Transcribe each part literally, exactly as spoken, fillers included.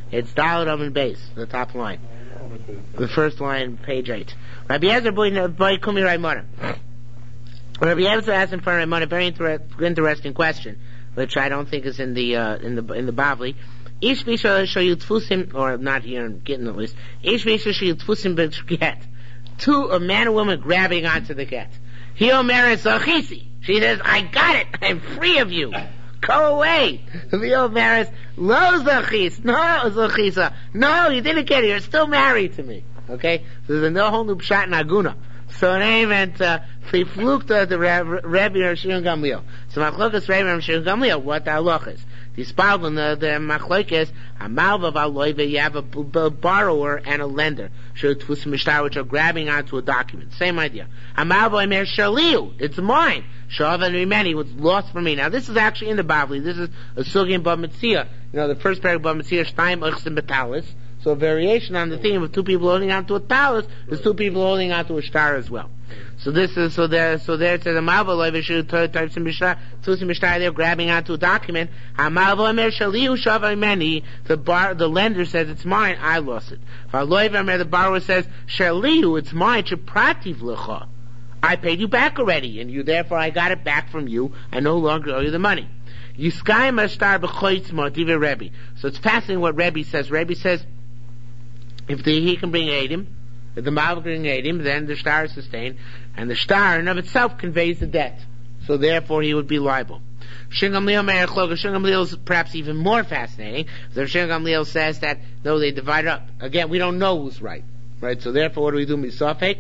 It's Daled Omen Base, the top line. The first line, page eight. Rabbi Yezer boy Kumi Raimona. Rabbi Yezer asked him for Raimona a very inter- interesting question, which I don't think is in the uh, in the in the Bavli. Ish bisha shayutfusim, or not here in Gittin at least. Ish bisha shayutfusim b'get. Two, a man and woman grabbing onto the get. He omeres achisi. She says, I got it. I'm free of you. Go away. The omeres lo zachis. No zachisa. No, you didn't get it. You're still married to me. Okay? So there's no whole new pshat in Aguna. So it ain't meant, uh, Fiflukta the Rebbe or Shimon Gamliel. So Machlokas Rebbe or Shimon Gamliel, what the halach is. The spalgon, the, the Machlok is, a malva v'aloive, you have a, a borrower and a lender, which are grabbing onto a document. Same idea. A malva emer shaliu, it's mine. Shavan Rimeni was lost for me. Now this is actually in the Bavli. This is a sugi in Bava Metzia. You know, the first paragraph of Bava Metzia, Shtaim Uchsim Betalis. So a variation on the theme of two people holding onto a talis is two people holding onto a star as well. So this is, so there, so there it says, a malva loive types in Mishra, Tusim Mishra, they're grabbing onto a document. A malva emer shaliu shavan Rimeni, the bar, the lender says, it's mine, I lost it. V'aloive emer, the borrower says, shaliu, it's mine, sheprativ lecha. I paid you back already, and you therefore I got it back from you. I no longer owe you the money. Yiskai mashtar b'choitzma diva Rebbe. So it's fascinating what Rebbe says. Rebbe says, if the, he can bring Eidim, if the Malva can bring Eidim, then the star is sustained, and the star in of itself conveys the debt. So therefore he would be liable. Shingamliel Meir Chloga, Shingamliel is perhaps even more fascinating. So Shingamliel says that, no, they divide it up. Again, we don't know who's right. Right? So therefore what do we do? Misafek?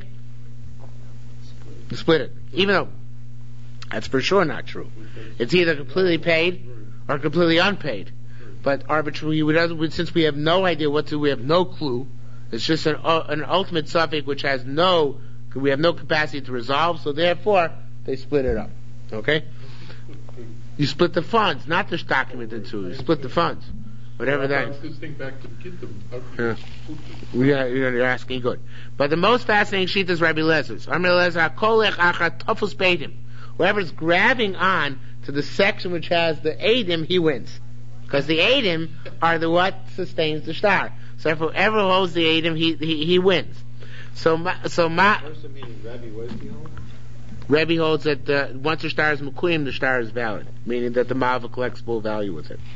Split it. Even though that's for sure not true. It's either completely paid or completely unpaid. But arbitrarily, since we have no idea what to, we have no clue. It's just an, uh, an ultimate suffix which has no, we have no capacity to resolve. So therefore, they split it up. Okay? You split the funds, not the document in two. You split the funds. Whatever that is. This thing back to the yeah. Yeah, you're asking good. But the most fascinating sheet is Rabbi Lezer's. Rabbi Lezer, kolech achat tofus beidim. Whoever's grabbing on to the section which has the Eidim, he wins. Because the Eidim are the what sustains the star. So if whoever holds the Eidim, he, he, he wins. So, ma, so ma, Rabbi, what does he hold? Rabbi holds that the, once the star is mekuyim, the star is valid. Meaning that the malva collects full value with it.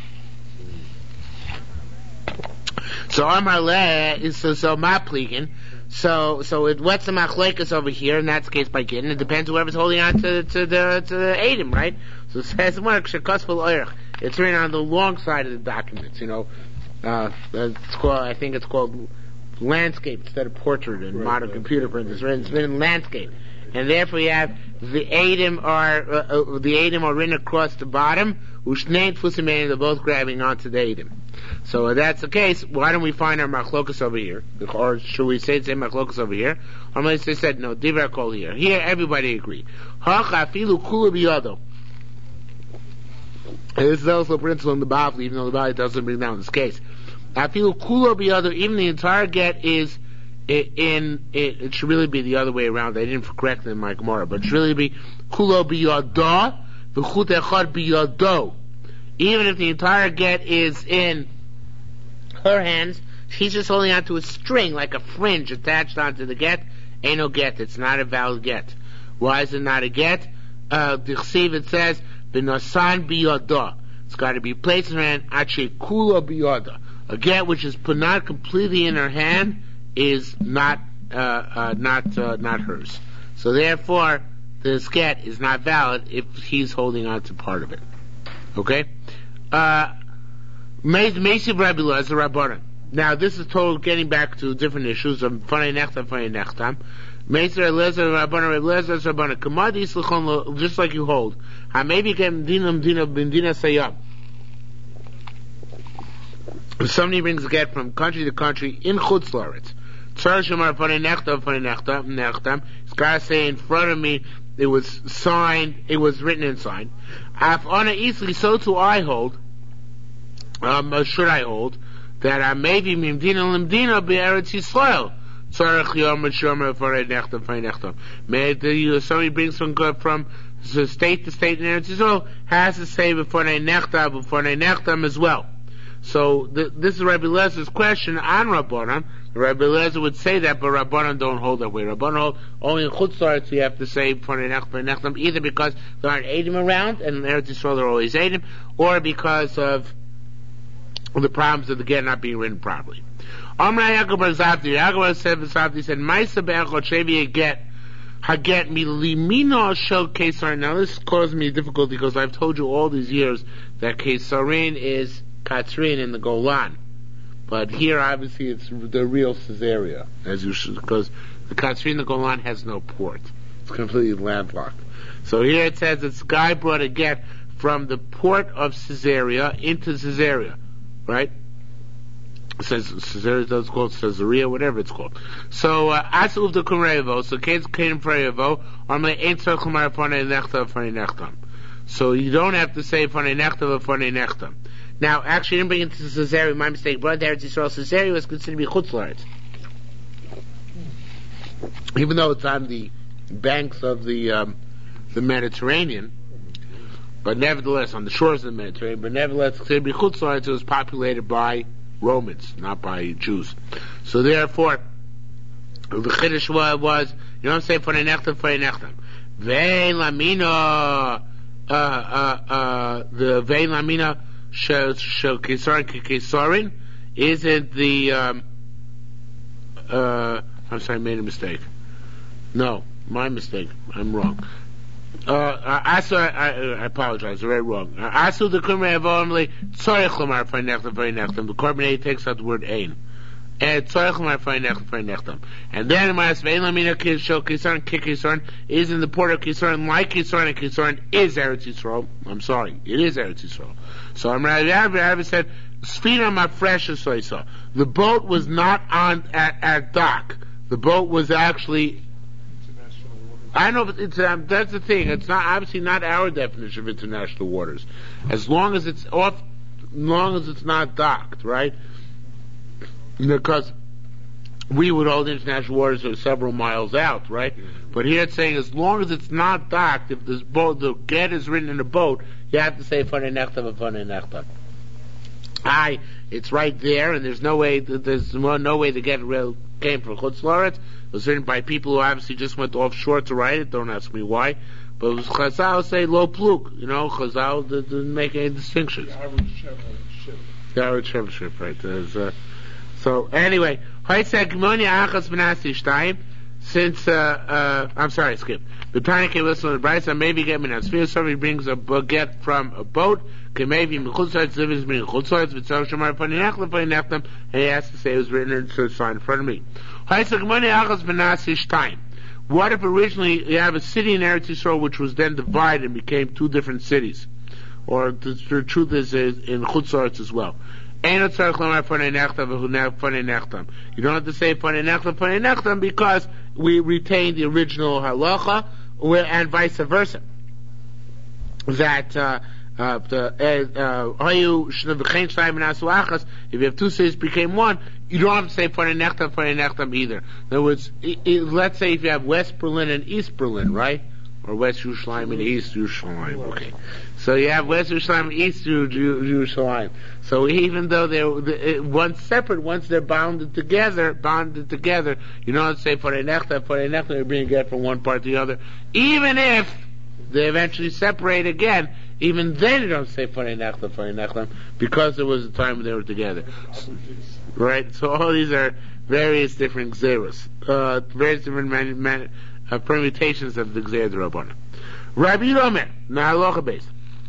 So Amar Le is so so maplikin. So so it what's the machlekes over here, in that case by Gittin. It depends whoever's holding on to to the to the Eidim, right? So it says it's written on the long side of the documents, you know. Uh, it's called, I think it's called landscape instead of portrait in right, modern right, computer right, printers. Right. It's written in landscape, and therefore you have the Eidim are uh, uh, the Eidim are written across the bottom. Ushnein tfusim, they're both grabbing onto the Eidim. So if that's the case, why don't we find our machlokas over here? Or should we say the same machlokas over here? Or maybe they said, no, divrei kol here. Here, everybody agreed. Hacha afilu kula biyado. This is also a principle in the Bavli, even though the Bavli doesn't bring down this case. Afilu kula biyado, even the entire get is in, in it, it should really be the other way around. I didn't correct it in my Gemara, but it should really be kula biyado, v'chut echad biyado. Even if the entire get is in her hands, she's just holding onto a string like a fringe attached onto the get. Ain't no get. It's not a valid get. Why is it not a get? Uh, the chsiv, it says, b'nasan biyada. It's got to be placed in her hand, ache kula biyada. A get which is put not completely in her hand is not, uh, uh, not, uh, not hers. So therefore, this get is not valid if he's holding on to part of it. Okay? Uh, now this is total getting back to different issues of Fanei Nechtam, Fanei Nechtam. Just like you hold. If somebody brings a get from country to country in Chutz La'aretz, it's got to say in front of me, it was signed, it was written and signed. So too I hold, um, should I hold, that I may be mimdina limdina be'eretz Yisrael. Tzarech yom shomer farei nechtam farei nechtam. May somebody brings from from state to state in Eretz Yisrael has to say before they nechtam before they nechtam as well. So th- this is Rabbi Elazar's question on Rabbanan. Rabbi Elazar would say that, but Rabbanan don't hold that way. Rabbanan hold only in Chutz La'aretz you have to say Fanei Nechtam, either because there aren't Eidim around, and in Eretz Yisrael there are always Eidim, or because of the problems of the get not being written properly. Amra Yaakov bar Zavdi, Yaakov said, Zavdi said, Ma'isa be'echot shevi get haget milimino shel Kesar. Now this caused me difficulty because I've told you all these years that Kesarin is Katzrin in the Golan. But here, obviously, it's the real Caesarea, as you should, because the Katzrin, the Golan, has no port. It's completely landlocked. So here it says this guy brought a get from the port of Caesarea into Caesarea, right? It says Caesarea, it's called Caesarea, whatever it's called. So, Asa Uvda Kumrevo, so Kates Kadim Freyevo, Armle Ain't Circumar Fanei Nechta Fanei Nechtam. So you don't have to say Fanei Nechta Fanei Nechtam. Now, actually, I didn't bring it to Caesarea. My mistake. Brought there to Israel. Caesarea was considered to be Chutz La'aretz, even though it's on the banks of the um, the Mediterranean. But nevertheless, on the shores of the Mediterranean. But nevertheless, considered to be Chutz La'aretz. It was populated by Romans, not by Jews. So therefore, the Chiddush was you don't say Fanei Nechtam, Fanei Nechtam. Vein Lamina, uh, uh, uh, the Vein Lamina. Shel Kesarin Kesarin isn't the um, uh, I'm sorry, I made a mistake. No, my mistake. I'm wrong. Uh, I, I, I apologize. Very wrong. Asu the Kumrei Avomli Tzorich Lamar Fainechtam Fainechtam. The Korban takes out the word Ein. And Tzorich Lamar Fainechtam Fainechtam. And then in my Vein Lamina Shel Kesarin Kesarin is in the port of Kesarin, like Kesarin and Kesarin is Eretz Yisrael. I'm sorry, it is Eretz Yisrael. So I'm Rabbi said, Sfina Mafresh Soisa. The boat was not on at, at dock. The boat was actually. I know, but it's um, that's the thing. It's not obviously not our definition of international waters. As long as it's off, as long as it's not docked, right? Because we would hold international waters are several miles out, right? But here it's saying as long as it's not docked, if this boat, the get is written in the boat, you have to say Fanei Nechtam and Fanei Nechtam. Aye, it's right there, and there's no way. There's no way the get came from Chutz La'aretz. It was written by people who obviously just went offshore to write it. Don't ask me why. But it was Chazal say lo pluk. You know, Chazal didn't make any distinctions. The average ship. The average ship, right? There's, uh, so anyway, since uh, uh, I'm sorry, skip. The Tanya came listen to the Brisa. Maybe get me now. Sphere somebody brings a baguette from a boat. Can maybe mechutzarts living bring chutzarts with so shamar paninachlam paninachlam. And he has to say it was written in so sign in front of me. What if originally you have a city in Eretz Yisrael which was then divided and became two different cities, or the, the truth is in chutzarts as well. You don't have to say Fanei Nechtam, Fanei Nechtam because we retain the original halacha, and vice versa. That uh, uh, the, uh, if you have two cities became one, you don't have to say Fanei Nechtam, Fanei Nechtam either. In other words, it, it, let's say if you have West Berlin and East Berlin, right? Or West Yerushalayim and East Yerushalayim. Okay, so you have West Yerushalayim and East Yerushalayim. So even though they're once separate, once they're bounded together, bounded together, you don't say Fanei Nechtam, Fanei Nechtam, you bring it from one part to the other. Even if they eventually separate again, even then you don't say Fanei Nechtam, Fanei Nechtam, because there was a time when they were together. Right? So all these are various different xeros, uh, various different man, man, Uh, permutations of the Gzeir D'Rabbanan. Rabbi Omer, na halacha base.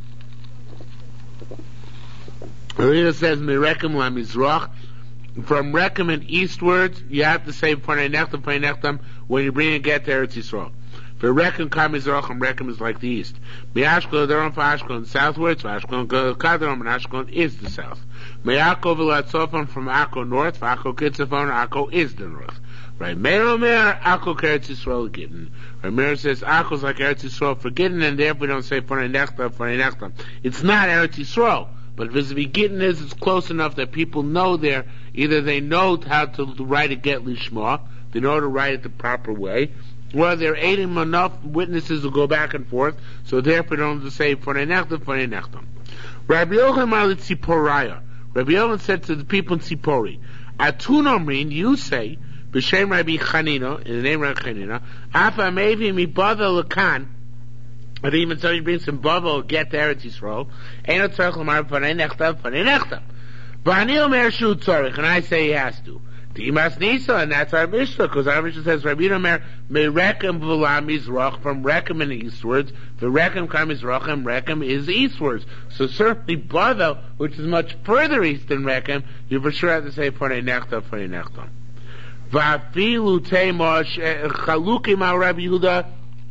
Rabbi says, "Merekem la mizrach." From Rekem and eastwards, you have to say Fanei Nechtam, Fanei Nechtam when you bring a get to Eretz Yisrael. For Rekem kam mizrach, and Rekem is like the east. Me'ashkelon daron for Ashkelon southwards, for Ashkelon kadron, and Ashkelon is the south. Me'akko v'latzofon from Akko north, for Akko kitzafon, Akko is the north. Right, Meir Omer, Akko Eretz Yisrael Gittin. Right, Meir says Akko's like Eretz Yisrael for Gittin, and therefore we don't say Fanei Nechtam, Fanei Nechtam. It's not Eretz Yisrael, but vis-a-vis Gittin is it's close enough that people know there. Either they know how to write a get lishma, they know how to write it the proper way, or they're aiding enough witnesses to go back and forth. So therefore, they don't have to say Fanei Nechtam, Fanei Nechtam. Rabbi Yochanan Tzipporaya. Rabbi Yochanan said to the people in Tzipori, Atun Omrin, you say, B'Shem Rabbi Chanina, in the name of Rabbi Chanina, Afa Mevi Mi Bavel Lakan, and even so he brings some Bavel, get there at Yisrael, Eino Tzarech Lamar Panei Nechtav, Panei Nechtav. V'ani Omer Shu Tzarech, and I say he has to. Timas Nisa, and that's our Mishnah, because our Mishnah says, Rabbi Omer, Me Rekem V'Lam Yisroch, from Rekem and eastwards, the Rekem Kam Yisroch, and Rekem is eastwards. So certainly Bavel, which is much further east than Rekem, you for sure have to say Panei Nechtav, Panei Nechtav. V'afilu Teimosh, Chalukim al Rabbi Yehuda,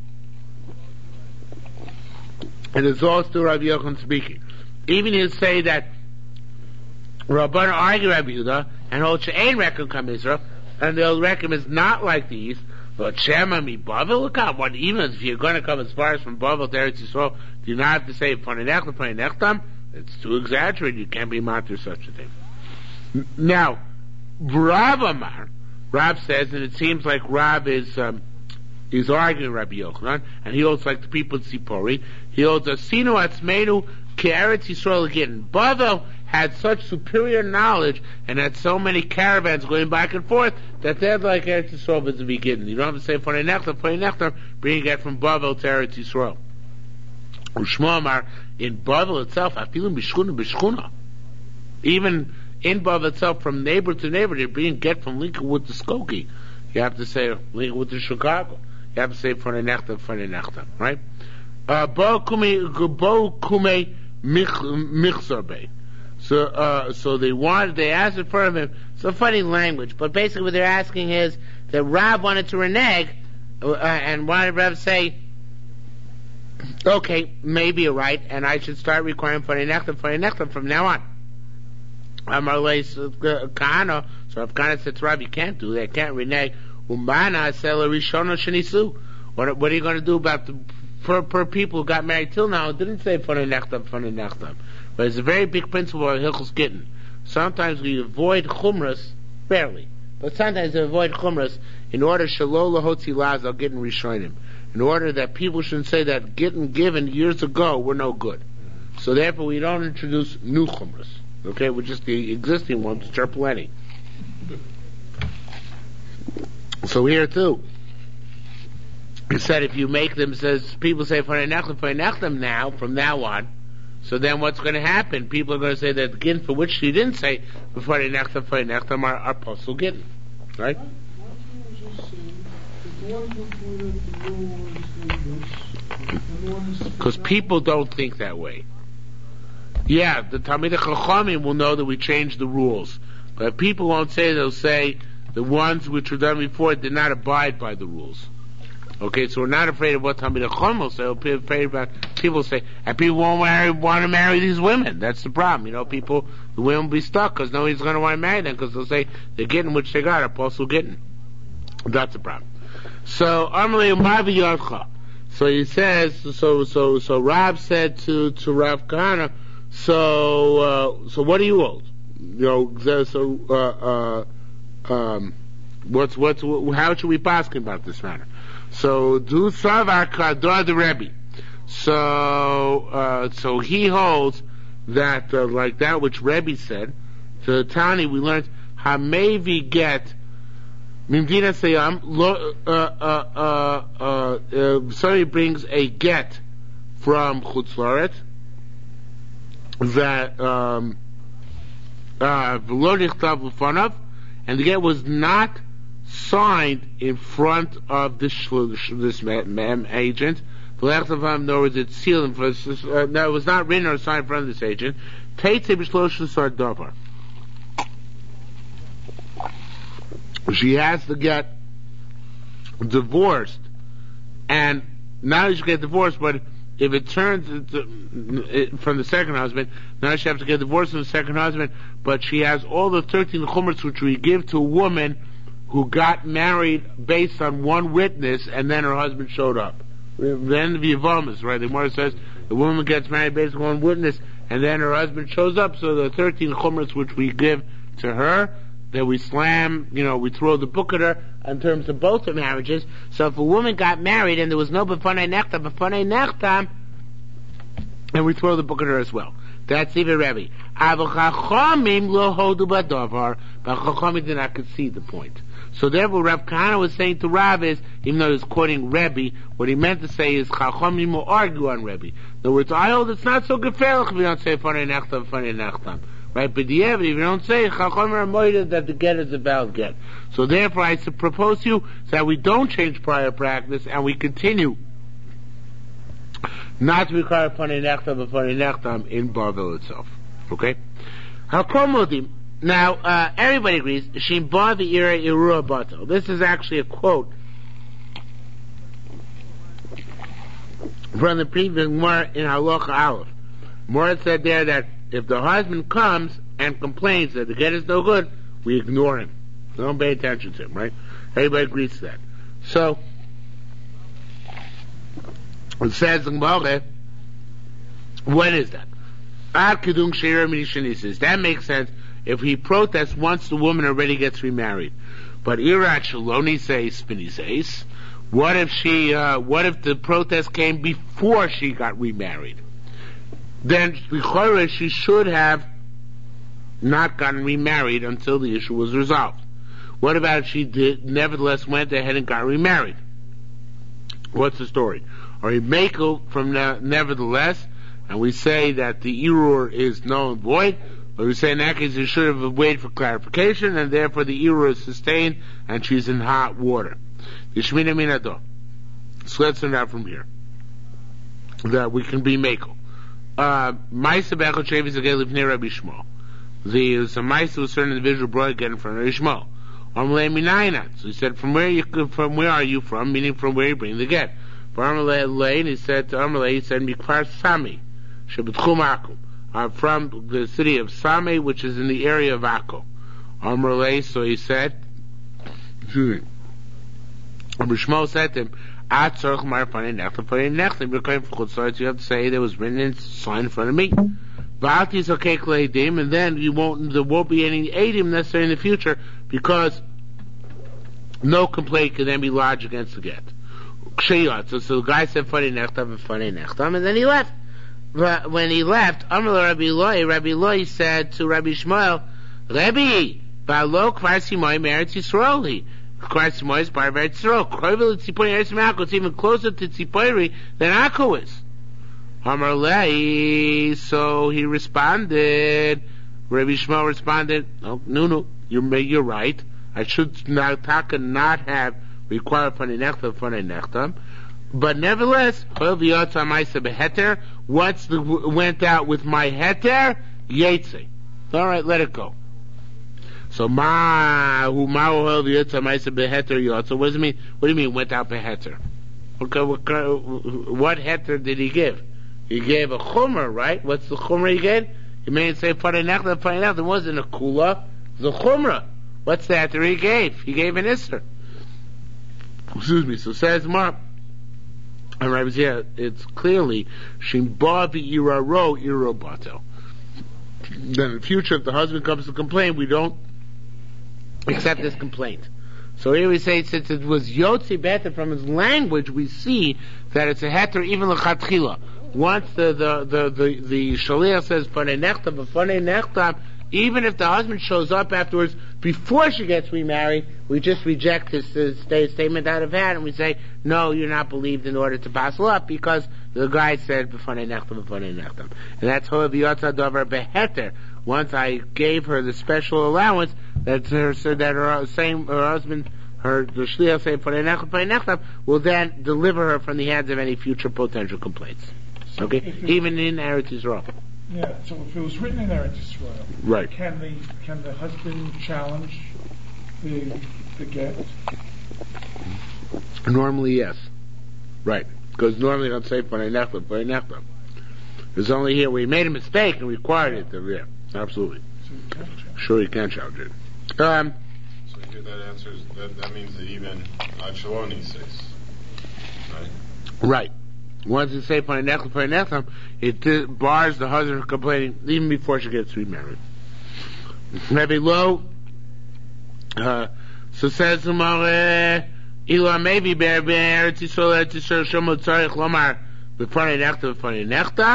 and it's also Rabbi Yochanan speaking. Even he'll say that Rabbanan argue Rabbi Yehuda, and hold she'ein Rekem Kam Yisroch, and the old Rekem is not like the east, but Shema mi Bavel Lakan, what even if you're going to come as far as from Bavel to Eretz Yisrael, do you not have to say Panei Nechtav, Panei Nechtam? It's too exaggerated, you can't be matir such a thing. Now, Rav Amar, Rav says, and it seems like Rav is, um, is arguing Rabbi Yochanan, and he holds like the people in Tzipori, he holds Asinu Atzmeinu Ke'eretz Yisrael again. Bavel had such superior knowledge and had so many caravans going back and forth that they're like Eretz Yisrael at the beginning. You don't have to say Panei Nechtav, Panei Nechtav, bringing it from Bavel to Eretz Yisrael. Ushma Amar, in Bavel itself, Afilim B'Shchuna B'Shchuna, even in Bavel itself, from neighbor to neighbor, they're bringing get from Lincolnwood to Skokie. You have to say Lincolnwood to Chicago. You have to say Panei Nechtav, Panei Nechtav, right? Bo Kume, Bo Kume Michzarbe. So, uh, so they wanted, they asked in front of him, it's a funny language, but basically what they're asking is that Rav wanted to renege, uh, and wanted Rav to say, okay, maybe you're right, and I should start requiring Panei Nechtav, Panei Nechtav from now on. Amar Leis Kahana, so if Kahana said to Rav, you can't do that, can't renege, Umana Sela Rishona Shenisu. What, what are you going to do about the, per, per people who got married till now, didn't say Panei Nechtav, Panei Nechtav. But it's a very big principle of Hilchos Gittin. Sometimes we avoid chumras, barely, but sometimes we avoid chumras in order shelo lahotzi lazal Gittin rishonim, in order that people shouldn't say that Gittin given years ago were no good. So therefore we don't introduce new chumras, okay, with just the existing ones, which are plenty. So here too, it said if you make them, says people say Panei Nechtav, Panei Nechtam now, from now on, so then what's going to happen? People are going to say that Gin for which she didn't say before Panei Nechtav, Panei Nechtam are, are Posel Gin. Right? Because people don't think that way. Yeah, the Talmidei Chachamim will know that we changed the rules. But people won't say, they'll say the ones which were done before did not abide by the rules. Okay, so we're not afraid of what Talmidei Chachamim will say. We're afraid about people say, and people won't marry, want to marry these women. That's the problem. You know, people, the women will be stuck because nobody's going to want to marry them because they'll say they're getting which they got, apostle getting. That's the problem. So, Amalei Umavi Yadcha. So he says, so so so Rav said to to Rav Kahana, so uh, so what do you hold? You know, so uh, uh, um, what's what's how should we ask about this matter? So do Savar Kador the Rebbe. So uh, so he holds that uh, like that which Rebbe said. To Tani we learned Hamevi get Mimdina Sayam lo uh uh uh uh, uh somebody brings a get from Chutz La'aretz that um uh v'lo nichtav l'fanav, and the get was not signed in front of this this man, agent. In other words, it's sealed. Uh, no, it was not written or signed in front of this agent. She has to get divorced, and not only she get divorced, but if it turns into, it, from the second husband, now she has to get divorced from the second husband. But she has all the thirteen chumras which we give to a woman who got married based on one witness, and then her husband showed up. Then the Yavamas, right? The Gemara says the woman gets married based on one witness, and then her husband shows up. So the thirteen chumras which we give to her, that we slam, you know, we throw the book at her in terms of both her marriages. So if a woman got married and there was no b'fanei nechtam, b'fanei nechtam, and we throw the book at her as well. That's even Rebbe. But Chachamim did not concede the point. So therefore, Rav Kahana was saying to Rav is, even though he was quoting Rebbe, what he meant to say is Chachamim will argue on Rebbe. In other words, I hold it's not so gefährlich if we don't say Fanei Nechtam, Fanei Nechtam. Right? But the evidence, if you don't say Chachamim are moided that the get is a valid get. So therefore, I propose to you that we don't change prior practice and we continue not to require Fanei Nechtam, but Fanei Nechtam in Bavel itself. Okay? Hakomodim. Now, uh, everybody agrees, Shim Ba V'ira Irua Bato. This is actually a quote from the previous Gemara in Halacha Aleph. Mora said there that if the husband comes and complains that the get is no good, we ignore him. Don't pay attention to him, right? Everybody agrees to that. So, it says in Gemara, what is that? Ad Kedung Sheira Minishanisis. That makes sense if he protests once the woman already gets remarried. But Irat Shaloni says, Spini says, what if she, uh, what if the protest came before she got remarried? Then, she should have not gotten remarried until the issue was resolved. What about if she did, nevertheless went ahead and got remarried? What's the story? Or he make from the, nevertheless, and we say that the Irur is null and void, but we say in that case you should have waited for clarification, and therefore the Irur is sustained, and she's in hot water. Yishmina minado. So let's learn out from here that we can be Mako. Ma'isa bechol shevis agel lifnei Rabbi Shmuel. The a ma'isa was certain individual brought again in front of Rabbi Shmuel. Amalei minayna. So he said, from where you from where are you from? Meaning from where you bring the get. For Amalei, and he said to Amalei, he said Mikfar Sami shebetchum Akum. Uh, from the city of Same, which is in the area of Akko. Amalei, so he said, Rabbi Shmuel said to him, you have to say there was written in sign in front of me. And then you won't, there won't be any edim necessary in the future because no complaint can then be lodged against the get. So, so the guy said Fanei Nechtam and Fanei Nechtam, and then he left. But when he left, Amar Rabbi Eloi, Rabbi Eloi said to Rabbi Shmuel, Rabbi, Ba'lo Kvar Simoy Meretz Yisraeli. Kvar Simoy is part of Eretz Yisrael. Kroivel Tzipori Eretz Ma'ako. It's even closer to Tzipori than Akko is. Amar Lei, so he responded, Rabbi Shmuel responded, oh, no, no, you're, you're right. I should not, Taka not have required Fanei Nechtam, Fanei Nechtam. But nevertheless, once the went out with my heter, yetze. All right, let it go. So ma who ma ohel v'yotza ma'isa beheter yotza. What does it mean? What do you mean went out beheter? Okay, what, what heter did he give? He gave a chumrah, right? What's the chumrah he gave? He may say Fanei Nechtam, Fanei Nechtam. It wasn't a kula. It was a chumrah. What's the heter he gave? He gave an isser. Excuse me. So says Mark. And Rabbi Zia, it's clearly Shimba v'ira ro iro bato. Then in the future, if the husband comes to complain, we don't accept this complaint. So here we say, since it was Yotzi better from his language, we see that it's a heter even l'chatchila. Once the the the the, the shaliach says Fanei Nechtam, but Fanei Nechtam, even if the husband shows up afterwards before she gets remarried, we just reject his, his statement out of hand and we say, no, you're not believed in order to passel up because the guy said B'fanei Nechtam, B'fanei Nechtam. And that's how the Yotza Dover Beheter. Once I gave her the special allowance that her so that her same her husband, her the shliach say B'fanei Nechtam, B'fanei Nechtam, will then deliver her from the hands of any future potential complaints. Okay, it, even in Eretz Yisrael. Yeah. So if it was written in Eretz Yisrael, right? Can the can the husband challenge the the get? Normally, yes. Right. Because normally don't say Fanei Nechtam, Fanei Nechtam. It's only here we made a mistake and required it. To, yeah, absolutely. So you can challenge. Sure, you can challenge it. Um, so here that answers that. That means that even Ad Shaloni says, right? Right. Once you say Fanei Nechtam, Fanei Nechtam, it uh, bars the husband from complaining even before she gets remarried. Maybe low. Uh, so says the Gemara, Ila maybe bear bear Eretz Yisrael Eretz Yisrael Shomot Tzarich Lomar B'Fanei Nechtam B'Fanei Nechtam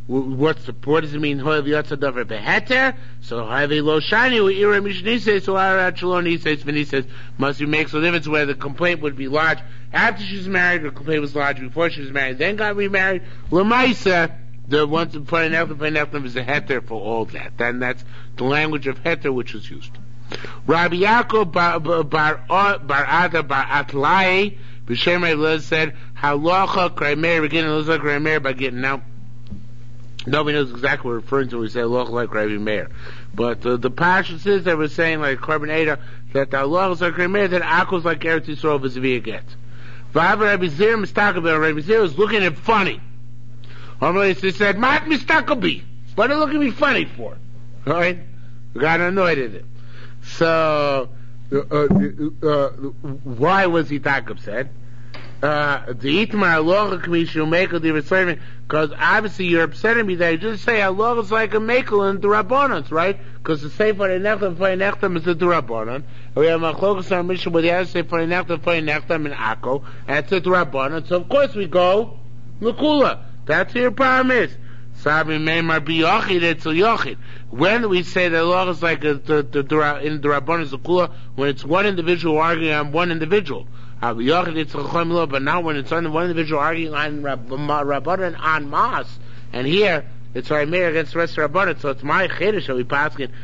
what's the, what does it mean? Hoyev yotza davar beheter. So hoyev lo shani u'ira mishnises u'ara chalonises v'nises must be makes a difference where the complaint would be large after she was married, or the complaint was large before she was married, then got remarried. L'maisa, the ones in front of Nechtam is a heter for all that. Then that's the language of heter which is used. Rabbi Yaakov bar bar bar Ada bar Atlai b'shem Rabbi said halacha kraimer beginning looks like kraimer by getting now. Nobody knows exactly what we're referring to when we say halacha like Rabbi Meir, but uh, the passion says that we're saying like Korban Eidah that the halacha is like kraimer, that Akko is like Eretz Yisrael vis-a-vis get. V'av Rabbi Zir mistakabel, Rabbi Zir was looking at funny. Normally he said, "Mat mistakabi." What are you looking at me funny for? All right, got annoyed at it. So, uh, uh, uh, why was he tak upset? The itmar aloha k'mishu mekel divrei, because obviously you're upsetting me that you just say aloha is like a mekel in the Rabbanans, right? Because the sefer nechtam for nechtam is the Rabbanan. We have machlokas on mission where the other sefer nechtam for nechtam in Akko, and it's the Rabbanan. So of course we go l'kula. That's what your problem is. Sabi meimar biyachid etzel yachid. When we say that law is like a, the, the, the, in the Rabbanan Zakula, when it's one individual arguing on one individual. But now when it's on one individual arguing on Rabbanan on Mas, and here it's Rameir against the rest of Rabbanan, so it's my Chedesh that we pass it.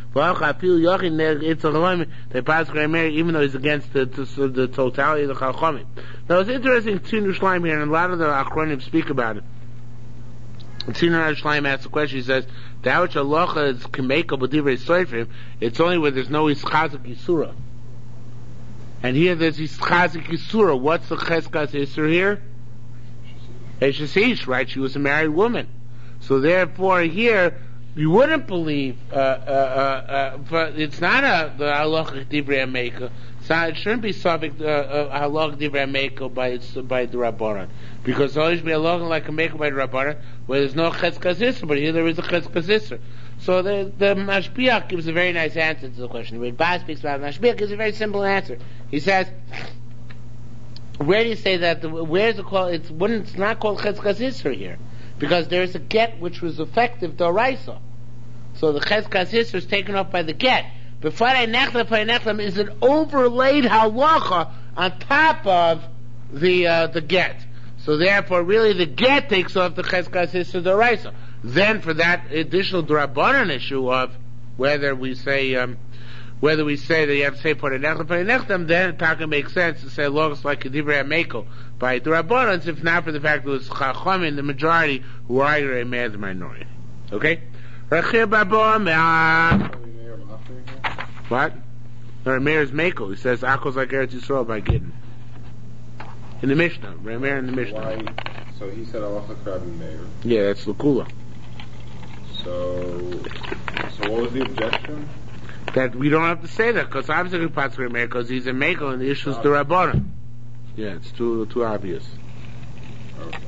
They pass Rameir even though he's against the, the, the totality of the Chachamim. Now it's interesting, Tzinu Shleim here, and a lot of the Achronim speak about it. Tzinu Shleim asks the question, he says, that which Allah is Kameka B'divrei Soifrim, it's only where there's no Ischazik Yisura. And here there's Ischazik Yisura. What's the Cheskas Yisur here? Eshesish, right? She was a married woman. So therefore here, you wouldn't believe, uh, uh, uh, uh, but it's not a, the halacha divrei ameika. It shouldn't be subject, uh, uh, halacha divrei ameika by, by the Rabbanan. Because there always be a halacha like a meika by the Rabbanan, where there's no cheskas isser, but here there is a cheskas isser. So the, the Mashbiach gives a very nice answer to the question. When Baz speaks about it, Mashbiach gives a very simple answer. He says, where do you say that, the, where's the call, it's, it's not called cheskas isser here. Because there is a get which was effective d'oraisa. So the cheskas isser is taken off by the get. But Farei Nechlam, Farei Nechlam is an overlaid halacha on top of the uh, the get. So therefore, really, the get takes off the cheskas isser d'oraisa. Then for that additional drabanan issue of whether we say um, whether we say that you have to say Farei Nechlam, Farei Nechlam, then it can make sense to say logos like a divrei amekel by drabanans, if not for the fact that it was chachamim, the majority, who are a man the minority. Okay. What? Rameir is Mako. He says Akos like Eretz Yisrael by Gittin. In the Mishnah. Rameir in the Mishnah. Why? So he said Allah Rabbi Meir. Yeah, that's Lakula. So, so what was the objection? That we don't have to say that, because obviously we pass Rameir, because he's a Mako and the issue is the Rabbanan. Yeah, it's too too obvious. Okay.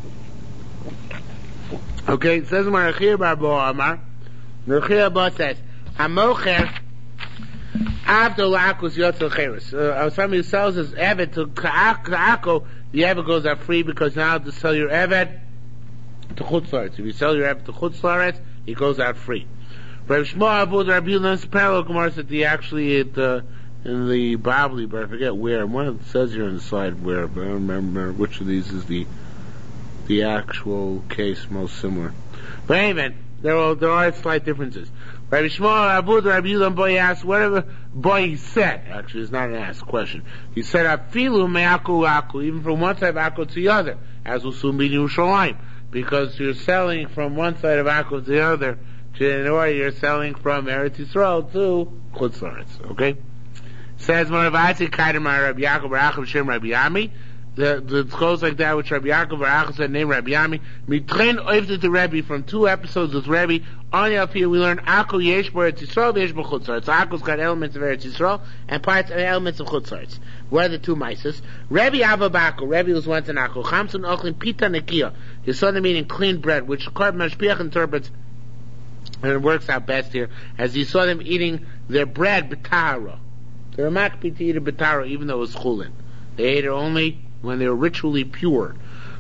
Okay, it says Marachir Barbo Amar. Marachir Barbo says, Hamocher Abdul Akos Yotzel Cheres. Uh, somebody who sells his Evet to Ka'ako, the Evet goes out free because now to sell your Evet to Chutzlaretz. If you sell your Evet to Chutzlaretz, it goes out free. Rabbi Shmuel Abu Rabbi Yulan's parallel Gemara said the actually it uh, in the Babli, but I forget where. One of it says here on the slide where, but I don't remember which of these is the the actual case most similar. But anyway, there are there are slight differences. Rabbi Shmuel Abu Rabbi Yulan boy asked whatever boy he said. Actually, it's not an asked question. He said Afilu me'aku aku, even from one side of Akko to the other, as will soon be in Yerushalayim, because you're selling from one side of Akko to the other. In order, you're selling from Eretz Yisrael to Chutz La'aretz. Okay. Says Moravati Kaidamar Rabbi Yaakov Barachim Shem Rabbi Yami. The the goes like that which Rabbi Yaakov Barachim said named Rabbi Yami. Mitren oived to Rabbi from two episodes with Rabbi. On the here we learn Akko Yesh Bo Eretz Yisrael Yesh Bo Chutz La'aretz. Akko's got elements of Eretz Yisrael and parts and elements of Chutz La'aretz. What are the two mices? Rabbi Abba Bako. Rabbi was once an Akko. Chamsun Ochlin Pita Nekia. His son meaning clean bread, which Korb Mashpiach interprets. And it works out best here, as he saw them eating their bread b'tara. They were makpi to eat a b'tara, even though it was chulin. They ate it only when they were ritually pure.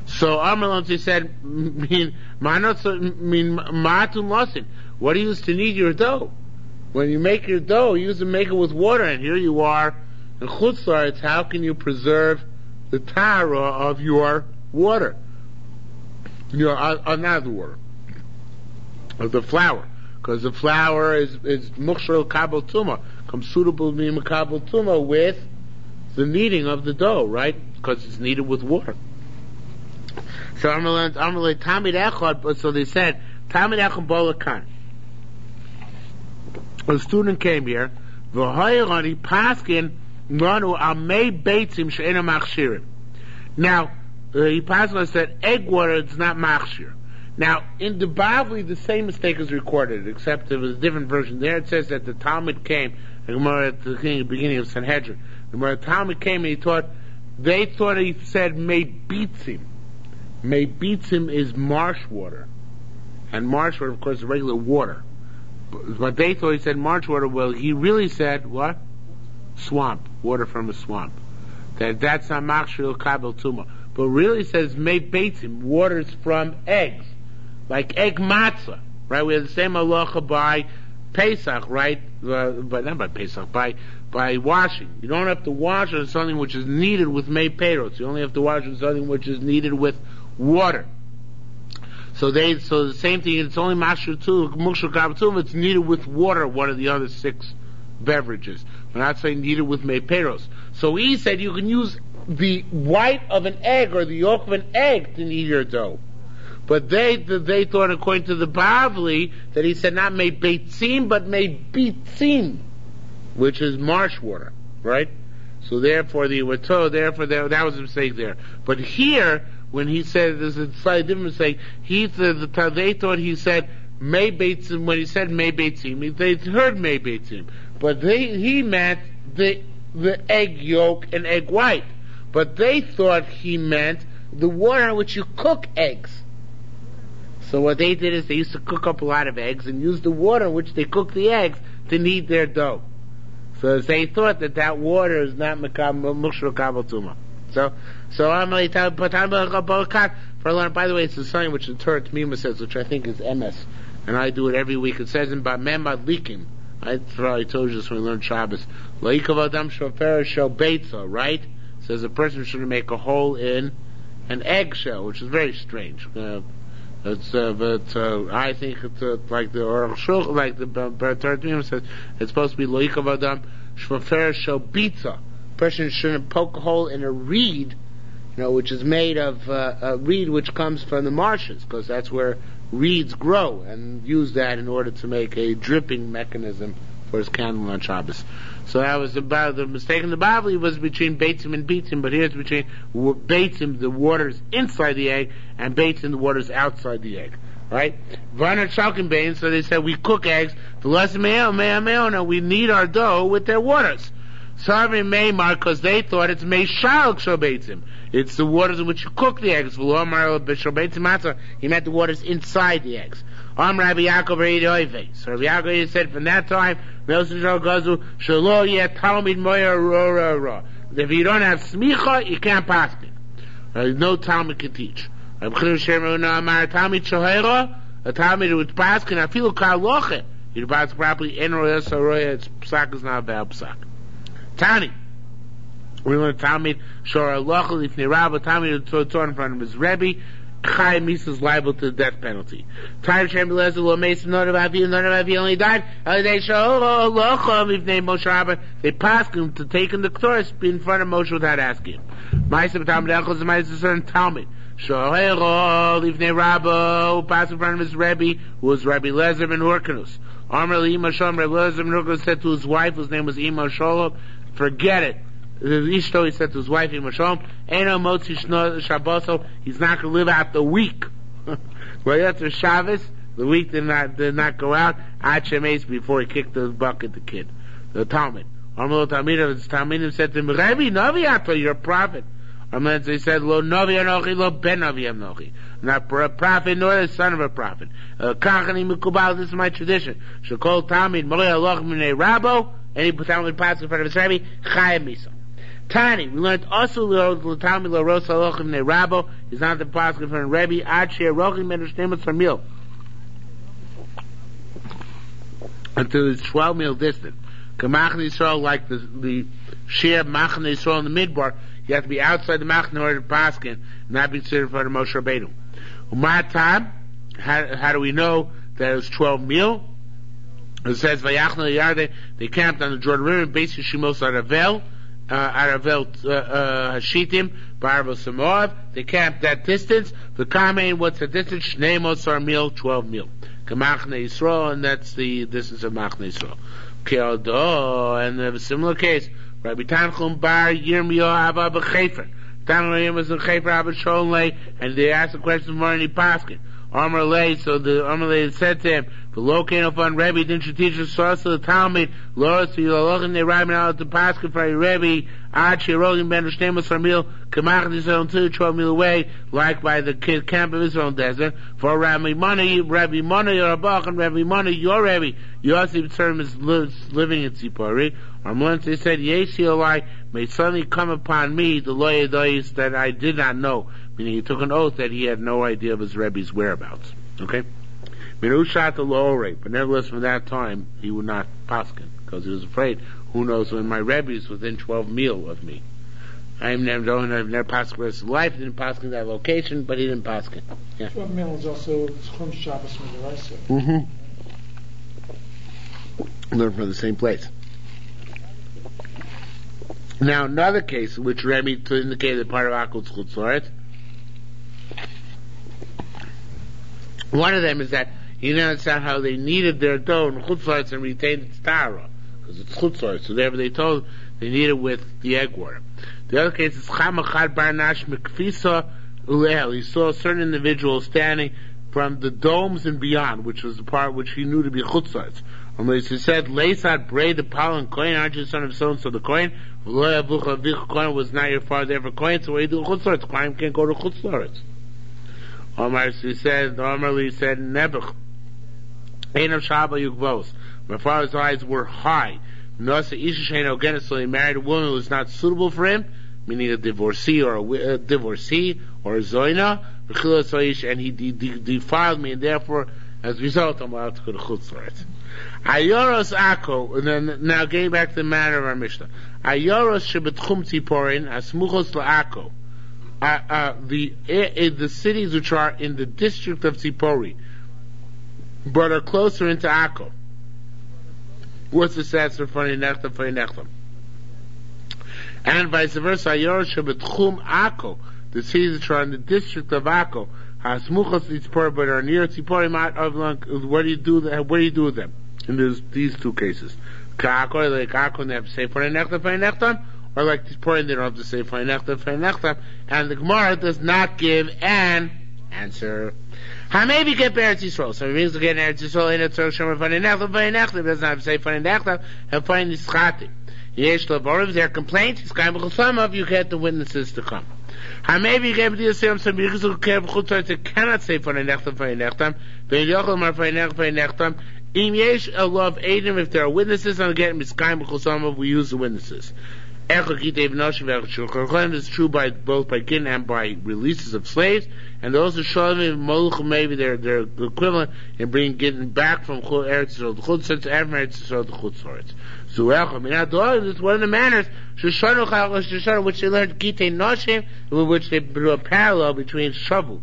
So Amalon said, mean mean matun losin. What do you use to knead your dough? When you make your dough, you use to make it with water, and here you are in Chutz La'aretz. How can you preserve the tara of your water? Your uh, not the water, of the flour, because the flour is is muksher kabel tuma, comes suitable to be kabel tuma with the kneading of the dough, right? Because it's kneaded with water. So I'm going to Tamid Echad, but so they said, Tamid Echad Bolakan. A student came here, V'hoyrani Paskin Ranu Amei Beitzim She'ena Machshirim. Now, uh, he Paskin said, egg water is not Machshir. Now, in the Bavli, the same mistake is recorded, except there was a different version. There it says that the Talmud came, at the beginning of Sanhedrin, the Talmud came and he taught, they thought he said Mei Beitzim. Mei Beitzim is marsh water. And marsh water, of course, is regular water. But they thought he said marsh water. Well, he really said, what? Swamp. Water from a swamp. That That's not Machshir Kabel Tuma. But really says Mei Beitzim, waters from eggs. Like egg matzah. Right? We have the same halacha by Pesach, right? Uh, but not by Pesach, by by washing. You don't have to wash on something which is kneaded with Mei Peiros. You only have to wash on something which is kneaded with water. So they, so the same thing, it's only Mashur too, Mukshur Kabatum, it's kneaded with water, one of the other six beverages. We're not saying kneaded with Mei Peiros. So he said you can use the white of an egg or the yolk of an egg to knead your dough. But they, they thought, according to the Bavli, that he said not Mei Beitzim, but Mei Beitzim, which is marsh water, right? So therefore, the Wato, therefore, there, that was a mistake there. But here, when he said, there's a slightly different mistake, he said, the, they thought he said Mei Beitzim, when he said Mei Beitzim, they heard Mei Beitzim. But they, he meant the, the egg yolk and egg white. But they thought he meant the water in which you cook eggs. So what they did is they used to cook up a lot of eggs and use the water in which they cook the eggs to knead their dough. So they thought that that water is not Mukshur Kabel Tuma. So, so I'm going to for learn. By the way, it's the sign which the Torah T'mima says, which I think is M S, and I do it every week. It says in Bamem Adlikim. I probably told you this when we learned Shabbos. La'ikav Adam Shofar Shel Beitza, right? It says a person should make a hole in an eggshell, which is very strange. Uh, It's, uh, but, uh, I think it's, uh, like the, or like the, Torah says, it's supposed to be loikav adam, shvafer shel bitza. Person shouldn't poke a hole in a reed, you know, which is made of, uh, a reed which comes from the marshes, because that's where reeds grow, and use that in order to make a dripping mechanism for his candle on Shabbos. So that was about, the mistake in the Bible was between Beitzim and Beitzim, but here it's between Beitzim, the waters inside the egg, and Beitzim, the waters outside the egg. Right? Varner Chalkin Bain, so they said we cook eggs, the less male, male, male, no, we knead our dough with their waters. Sarvin Maymar, because they thought it's Meishal Beitzim. It's the waters in which you cook the eggs. He meant the waters inside the eggs. Am Rabbi Yaakov So Rabbi Yaakov said from that time, if you don't have smicha, you can't pass me. Uh, no Talmud can teach. A Talmud would pass can I feel kaloche. You pass properly in roya saroya. Its psak is not bad psak. Tani. We learn Talmud shor alocha lifnei rabba. Talmud to turn in front of his rebbe. Chai Misa is liable to the death penalty. Time Shem Belezer Lo Mason none of Avi none of Avi only died. They show Locham if named Moshe Rabba. They passed him to take in the Torah in front of Moshe without asking him. Ma'aseh Talmud Echos Ma'aseh certain Talmud. Shohero Livnei Rabba who passed in front of his Rebbe who was Rabbi Lezer ben Hurkanus. Amar Ima Shalom Rabbi Lezer ben Hurkanus said to his wife whose name was Ima Shalom, forget it. Ishto, he said to his wife, Imashom, Eno Motzi Shabboso, he's not going to live out the week. Well, after Shabbos, the week did not did not go out, Achemes before he kicked the bucket, the kid, the Talmud. Amalo Talmidim, his Talmidim said to him, Rebbe, Novi Ato, you're a prophet. Amalo, they said, Lo Novi Anochi, Lo Ben Novi Anochi. Not for a prophet, nor the son of a prophet. Kachani Mikubal, this is my tradition. Shekol Talmid, Molei Aloch Minei Rabo, and he put down the pots in front of his Rebbe, Chayim Misa. Tani, we learned also l'talmi l'ros halochim ne rabo is not the pasuk for Rebbe ad she'er rochim menushtemus hamil until it's twelve mil distant. Kamachne Yisrael, like the the sheer Machne Yisrael in the midbar, you have to be outside the Machne in order to paskin, not be considered for the Moshe Rabbeinu. Umatam, how how do we know that it was twelve mil? It says Vayachna Yarde, they camped on the Jordan River, basically Shimos Aravel. Uh, Aravel uh, uh, Hashitim, Barba Samoav. They camped that distance. The Kamein, what's the distance? Shnei Mosar Mil, twelve mil. Kamachne Yisrael, and that's the distance of Machne Yisrael. Keodo, and a similar case. Rabbi Tanchum Bar Yirmiyahu Abba B'Chefer. Tanchum was in Chefer Abba Sholei, and they asked the question of Marni Paskin. Amar Lei, so the Amar Lei said to him, the locating upon Rebbe, didn't you teach us source of the Talmud, Loris, you are looking, they write out the Paskin for Rebbe, Ad, Shirogin, Ben, Shtemus, Ramil, Kamach, Israel, two, twelve mil away, like by the camp of Israel desert, for Rabbi Money, Rabbi Money, your Abach, and Rabbi Money, your Rebbe, Yosef term is living in Tzipori. Amar they said, Yeshi Olai, may suddenly come upon me, the Loyadois, that I did not know. Meaning he took an oath that he had no idea of his Rebbe's whereabouts. Okay? Mirushat the lower rate, but nevertheless from that time he would not paskin, because he was afraid, who knows when my Rebbe is within twelve mil of me. I am never known, I've never paskin the rest of life, he didn't paskin that location, but he didn't paskin. Yeah. twelve mil is also Chum Shabbos Midaraisa. Mm-hmm. Learn from the same place. Now another case, which Rebbe to indicate that part of Akul Tzchutzoret, one of them is that you didn't understand how they needed their dough in chutzlaritz and retained its tara, because it's chutzlaritz. So therefore they told they need it with the egg water. The other case is chamachad barnash mekfisa ulehel. He saw a certain individual standing from the domes and beyond, which was the part which he knew to be chutzlaritz. Unless he said, Leisat braid the pollen coin, aren't you the son of so and so the coin? Coin was not your father, therefore coin, so what do you do chutzlaritz? Coin can't go to chutzlaritz. Omar, he said, normally said, Nebuch. Einam Shaba Yugvos. My father's eyes were high. Nasa Isha again, so he married a woman who was not suitable for him, meaning a divorcee or a, a divorcee or a zoina, and he de- de- defiled me, and therefore, as a result, I'm allowed to go to Chutzlaretz. Ayoros Ako, and then, now getting back to the matter of our Mishnah. Ayoros Shebetchum Tziporin, Asmuchos La'ako. Uh, uh, the uh, the cities which are in the district of Tzipori, but are closer into Akko. What's the stats for Fani Nechtam, Fani Nechtam? And vice versa, Yorosh Betchum Akko, the cities which are in the district of Akko, Hasmuchas Tzipori, but are near Tzipori. What do you do? What do you do with them in these these two cases? Ka'akko, like Akko, and they have to say Fani Nechtam, Fani Nechtam. Or like this point, they don't have to say Feinechtam, Feinechtam, and the Gemara does not give an answer. How maybe get Eretz Yisrael? So it means to get Eretz Yisrael in a Tzor Shomer Feinechtam, Feinechtam, doesn't have to say Feinechtam, and Feineschati. Yesh Lavorim, their complaint is kind of some of you get the witnesses to come. How maybe get the Yisrael, some because of Kev Chutzar, they cannot say Feinechtam, Feinechtam, Feinechtam, or Feinechtam, Feinechtam. Im Yesh Elav Adam, if there are witnesses, and again, Miskayim B'Chosam, we use the witnesses. It's true by both by Gin and by releases of slaves, and those who show them maybe they're they're equivalent in bringing getting back from Eretz Yisrael to Chutzlaretz and Eretz Yisrael to Chutzlaretz. So this is one of the manners which they learned Gitei Noshim, which they drew a parallel between Shavu.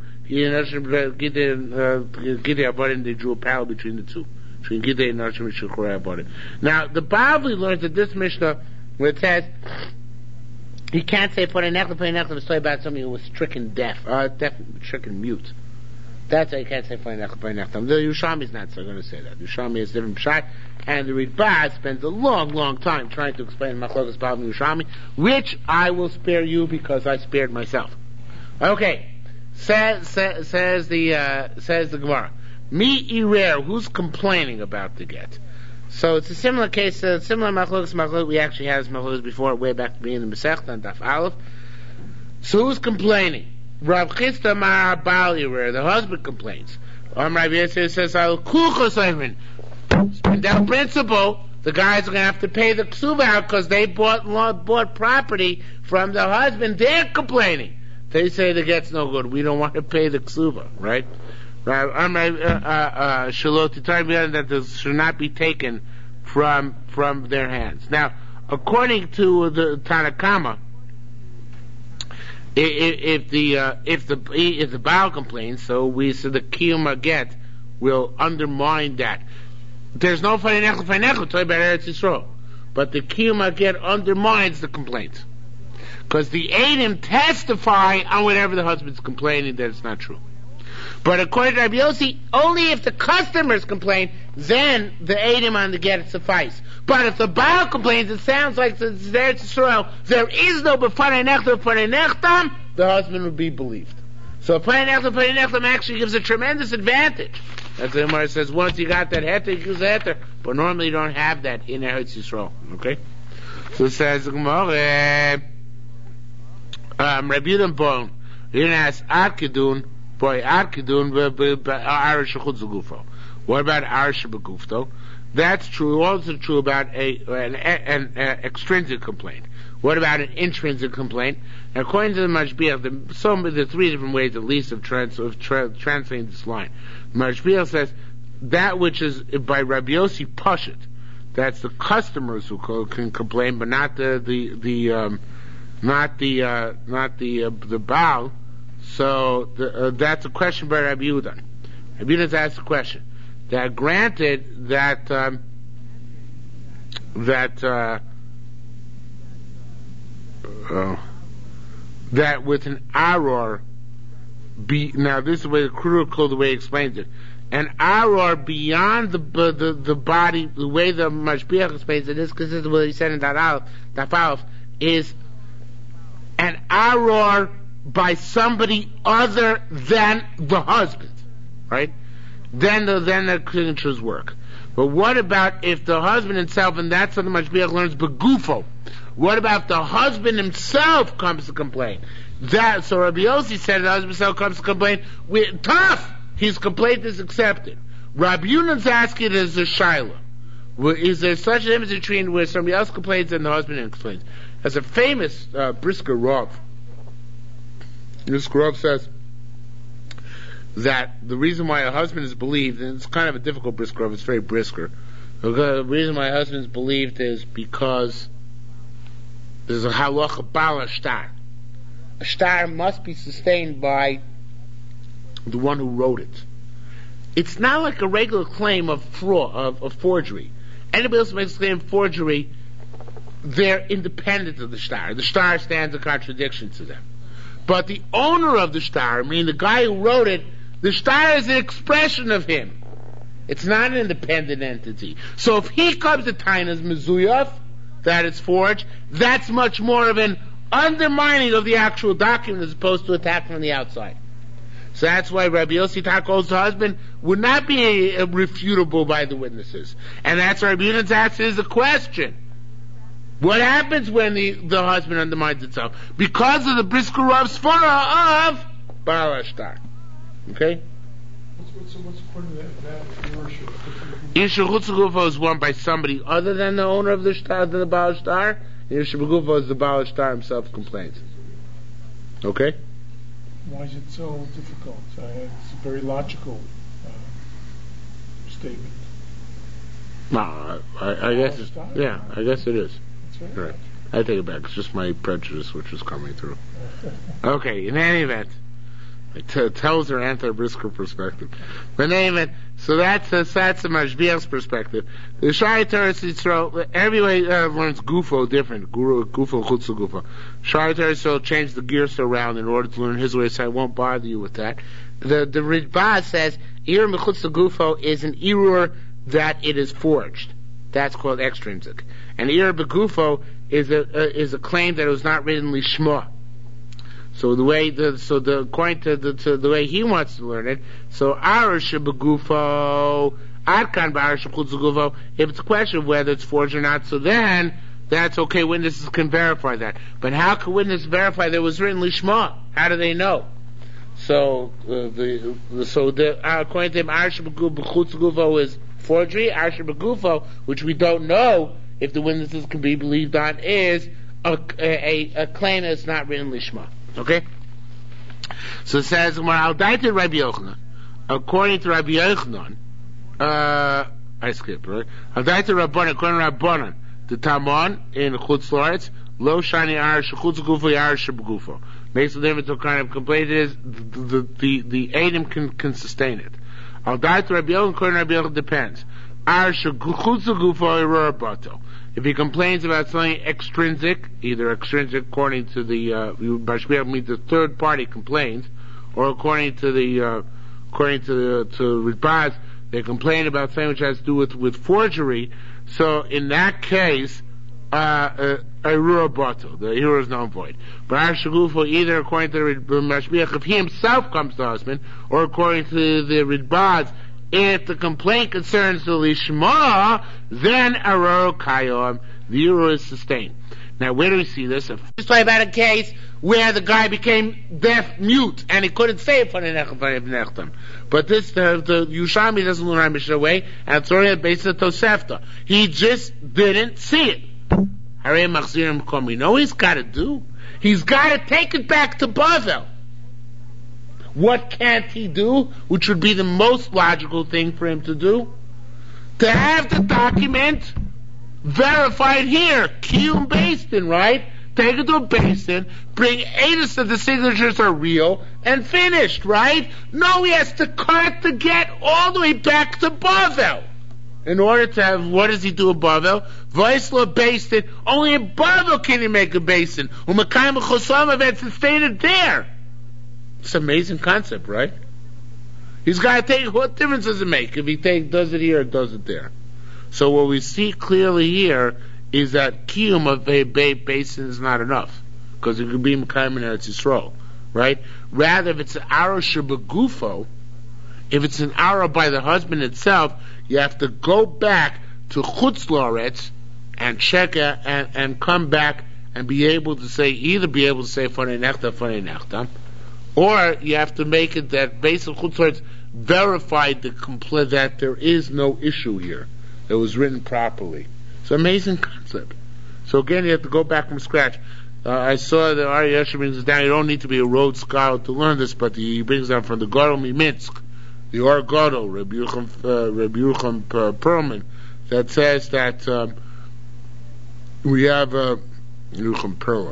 Gitei Abarim, they drew a parallel between the two, between Gitei Noshim and Shulchan Abarim. Now the Bavli learns that this Mishnah, where it says he can't say put a necklace, put a necklace, story about somebody who was stricken deaf, uh, deaf, stricken mute. That's why you can't say put a necklace, put a necklace. The Yerushalmi is not so going to say that. The Yerushalmi is different pshat, and the Ritbaz spends a long, long time trying to explain Machlokas Baal and Yerushalmi, which I will spare you because I spared myself. Okay, says says, says the uh, says the Gemara. Mi irer, who's complaining about the get? So it's a similar case, a similar machlokes machlokes we actually had as machlokes before, way back to being in the Masechta and Daf Aleph. So who's complaining? Rav Chisda Mar Baal Yirer, the husband complains. Om Rav Yosef says, "I'll kuchos ayvin." And that principle the guys are going to have to pay the ksuba out because they bought bought property from the husband. They're complaining. They say the get's no good. We don't want to pay the ksuba, right? Shalot that this should not be taken from from their hands. Now, according to the Tanakama, if, if the uh, if the if the Baal complains, so we so the kiyum get will undermine that. There's no farinech farinech to about Eretz Yisrael, but the kiyum get undermines the complaint because the Eidim testify on whatever the husband's complaining that it's not true. But according to Rabbi Yossi, only if the customers complain, then the Eidim on the get suffice. But if the Baal complains, it sounds like the Eretz Yisrael, there is no b'fanei nechtam b'fanei nechtam, the husband would be believed. So b'fanei nechtam b'fanei nechtam actually gives a tremendous advantage. As the Gemara says, once you got that heter, you use the heter. But normally you don't have that in Eretz Yisrael. Okay? So it says the Gemara, um, Rabbi Yehuda Bon, he didn't ask Arkidun, boy, Arkidun, Arish Chutz Gufo. What about Arish Begufto? That's true. Also true about a an, an, an extrinsic complaint. What about an intrinsic complaint? Now, according to the Mashbiach, the, some of the three different ways, at least, of, trans, of tra, translating this line. Mashbiach says that which is by Rabbi Yossi Pashut, that's the customers who co- can complain, but not the the the um, not the uh, not the uh, the Baal. So the, uh, that's a question by Rabbi Yehuda. Rabbi Yehuda's asked a question. That granted that um, that uh, uh, that with an aror be now this is the way the critical the way he explains it. An aror beyond the the the body, the way the Mashbiach explains it is consistent with what he said in that Aleph, that Aleph is an aror by somebody other than the husband, right? Then the then the signatures work. But what about if the husband himself, and that's something Mashbiach learns begufo. What about if the husband himself comes to complain? That so Rabbi Yossi said the husband himself comes to complain. We, tough. His complaint is accepted. Rabbi Yunan's asking is a shaila. Is there such an difference between where somebody else complains and the husband complains? As a famous uh, Brisker Rav, Brisker Rav says that the reason why a husband is believed, and it's kind of a difficult Brisker Rav, it's very brisker. The reason why a husband is believed is because there's a halacha bala shtar. A shtar must be sustained by the one who wrote it. It's not like a regular claim of fraud, of, of forgery. Anybody else makes a claim of forgery, they're independent of the shtar. The shtar stands in contradiction to them. But the owner of the shtar, I mean the guy who wrote it, the shtar is an expression of him. It's not an independent entity. So if he comes to Tainas Mezuyaf, that it's forged, that's much more of an undermining of the actual document as opposed to attack from the outside. So that's why Rabbi Yossi Takol's husband would not be a, a refutable by the witnesses. And that's why Rabbi Yunan's answer is a question. What happens when the, the husband undermines itself? Because of the Brisker Rav Sfara of Baal Ashtar. Okay? What's, what's, what's according to that, that worship? Yishu Chutzugufo is won by somebody other than the owner of the shtar, than the Baal Ashtar. Yishu Begufo is the Baal Ashtar himself complains. Okay? Why is it so difficult? Uh, it's a very logical uh, statement. No, I, I guess it's, yeah, I guess it is. That's right. I take it back. It's just my prejudice which is coming through. Okay, in any event, it t- tells her anti-Brisker perspective. But in any event, so that's a, that's a Mashbiach's perspective. The Shari Teres Yisrael, every way uh, learns Gufo different. Guru, Gufo, Chutzu Gufo. Shari Teres Yisrael changed the gears around in order to learn his way, so I won't bother you with that. The the Ritbaz says, Ir Mechutzu Gufo is an Irur that it is forged. That's called extrinsic. And Ir Begufo is a uh, is a claim that it was not written lishma. So the way the so the according to the to the way he wants to learn it, so Arish Begufo, Adkan Barish Begufo. If it's a question of whether it's forged or not, so then that's okay. Witnesses can verify that. But how can witnesses verify that it was written lishma? How do they know? So uh, the, the so the uh, according to him, Arish Begufo is forgery. Arsha Begufo, which we don't know if the witnesses can be believed on, is a, a, a claim that's not written lishma. Okay? So it says, Rabbi Yochanan, according to Rabbi Yochanan, uh, I skipped, right? Al-Daita Rabbanan, according to Rabbanan, the Tamon in Chutz La'aretz, Lo Shani Ar Shechutz Gufo Yar Shebegufo. Makes a difference what kind of complaint it is, the, the, the, the Adam can, can sustain it. Al-Daita Rabbi Yochanan, according to Rabbi Yochanan, depends. Ar Shechutz Gufo Yar Bato. If he complains about something extrinsic, either extrinsic according to the, uh, Bashbiach means the third party complains, or according to the, uh, according to the, to Ritbaz, they complain about something which has to do with, with forgery. So in that case, uh, a Rura Bato, the hero is non void. But Ashagufo, either according to the Mashbiach, if he himself comes to the husband, or according to the Ritbaz, if the complaint concerns the Lishma, then Aror Kayom, the Euro is sustained. Now, where do we see this? We're talking about a case where the guy became deaf, mute, and he couldn't say it for the Nechtam. But this, the, the Yushami doesn't learn our Mishnah way, and it's already based on Tosefta. He just didn't see it. Harei Machzirim Kom. You know what he's got to do? He's got to take it back to Bavel. What can't he do? Which would be the most logical thing for him to do? To have the document verified here. Kiyum Basin, right? Take it to a basin, bring eight that the signatures are real, and finished, right? No, he has to cut the get all the way back to Bavel. In order to have, what does he do in Bavel? Vaisla Basin. Only in Bavel can he make a basin. Umakayim Chosam had sustained there. It's an amazing concept, right? He's got to take, what difference does it make if he take, does it here or does it there? So what we see clearly here is that Kiyum of a basin is not enough, because it could be Mekayim and Eretz Yisrael, right? Rather, if it's an Ara Shebegufo, if it's an Ara by the husband itself, you have to go back to Chutz La'aretz and check it and, and come back and be able to say, either be able to say Fanei Nechta, Fanei Nechta, or you have to make it that based on Chutz La'aretz verified the compl- that there is no issue here. It was written properly. It's an amazing concept. So again, you have to go back from scratch. Uh, I saw that Ari Yeshua brings it down. You don't need to be a road scholar to learn this, but he brings down from the Gadol Miminsk, the Or Gadol, Rabbi Yerucham, uh, Rabbi Yerucham uh, Perlman, that says that um, we have uh, Yerucham Perla.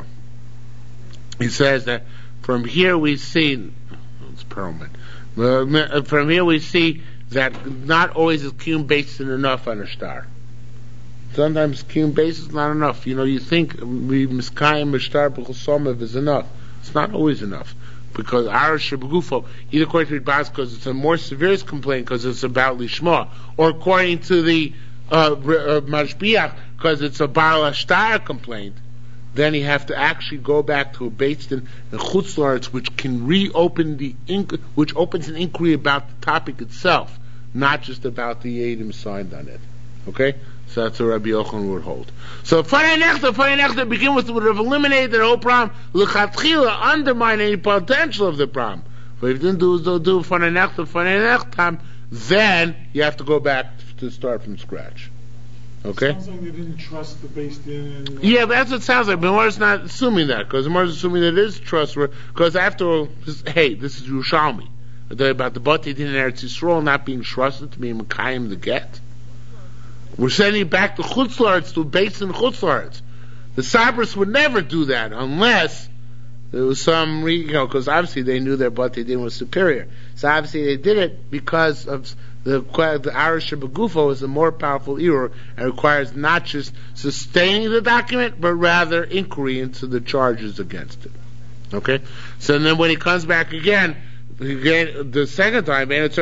He says that from here we see, it's Perlman. Uh, from here we see that not always is Kiyum Basin enough on a star. Sometimes Kiyum Basin is not enough. You know, you think we Miskayim Mishtar B'Chosomev is enough. It's not always enough. Because Ara Shebegufo, either according to Ritbaz, because it's a more severe complaint because it's about Lishma, or according to the uh, uh, Mashbiach, because it's a Baal Ashtar complaint, then you have to actually go back to a Beit Din and Chutz La'aretz, which can reopen the inc- which opens an inquiry about the topic itself, not just about the Adam signed on it. Okay, so that's what Rabbi Yochanan would hold. So Fanei Nechta, Fanei Nechta begin with would have eliminated the whole problem, l'chatchila undermine any potential of the problem. But if you didn't do do do Fanei Nechta, Fanei Nechta, then you have to go back to start from scratch. Okay? Sounds like they didn't trust the Beis Din. And, uh, yeah, but that's what it sounds like. But Gemara's not assuming that, because Gemara's assuming that it is trustworthy. Because after all, this, hey, this is Yerushalmi. About the Bati Din and Eretz Yisrael not being trusted to be Mekayim the get. We're sending it back to Chutz La'aretz, to a base in Chutz La'aretz. The Sabras would never do that unless there was some, re- you know, because obviously they knew their Bati Din was superior. So obviously they did it because of the the Ara Shebegufo is a more powerful error and requires not just sustaining the document, but rather inquiry into the charges against it. Okay? So then when he comes back again, again the second time, because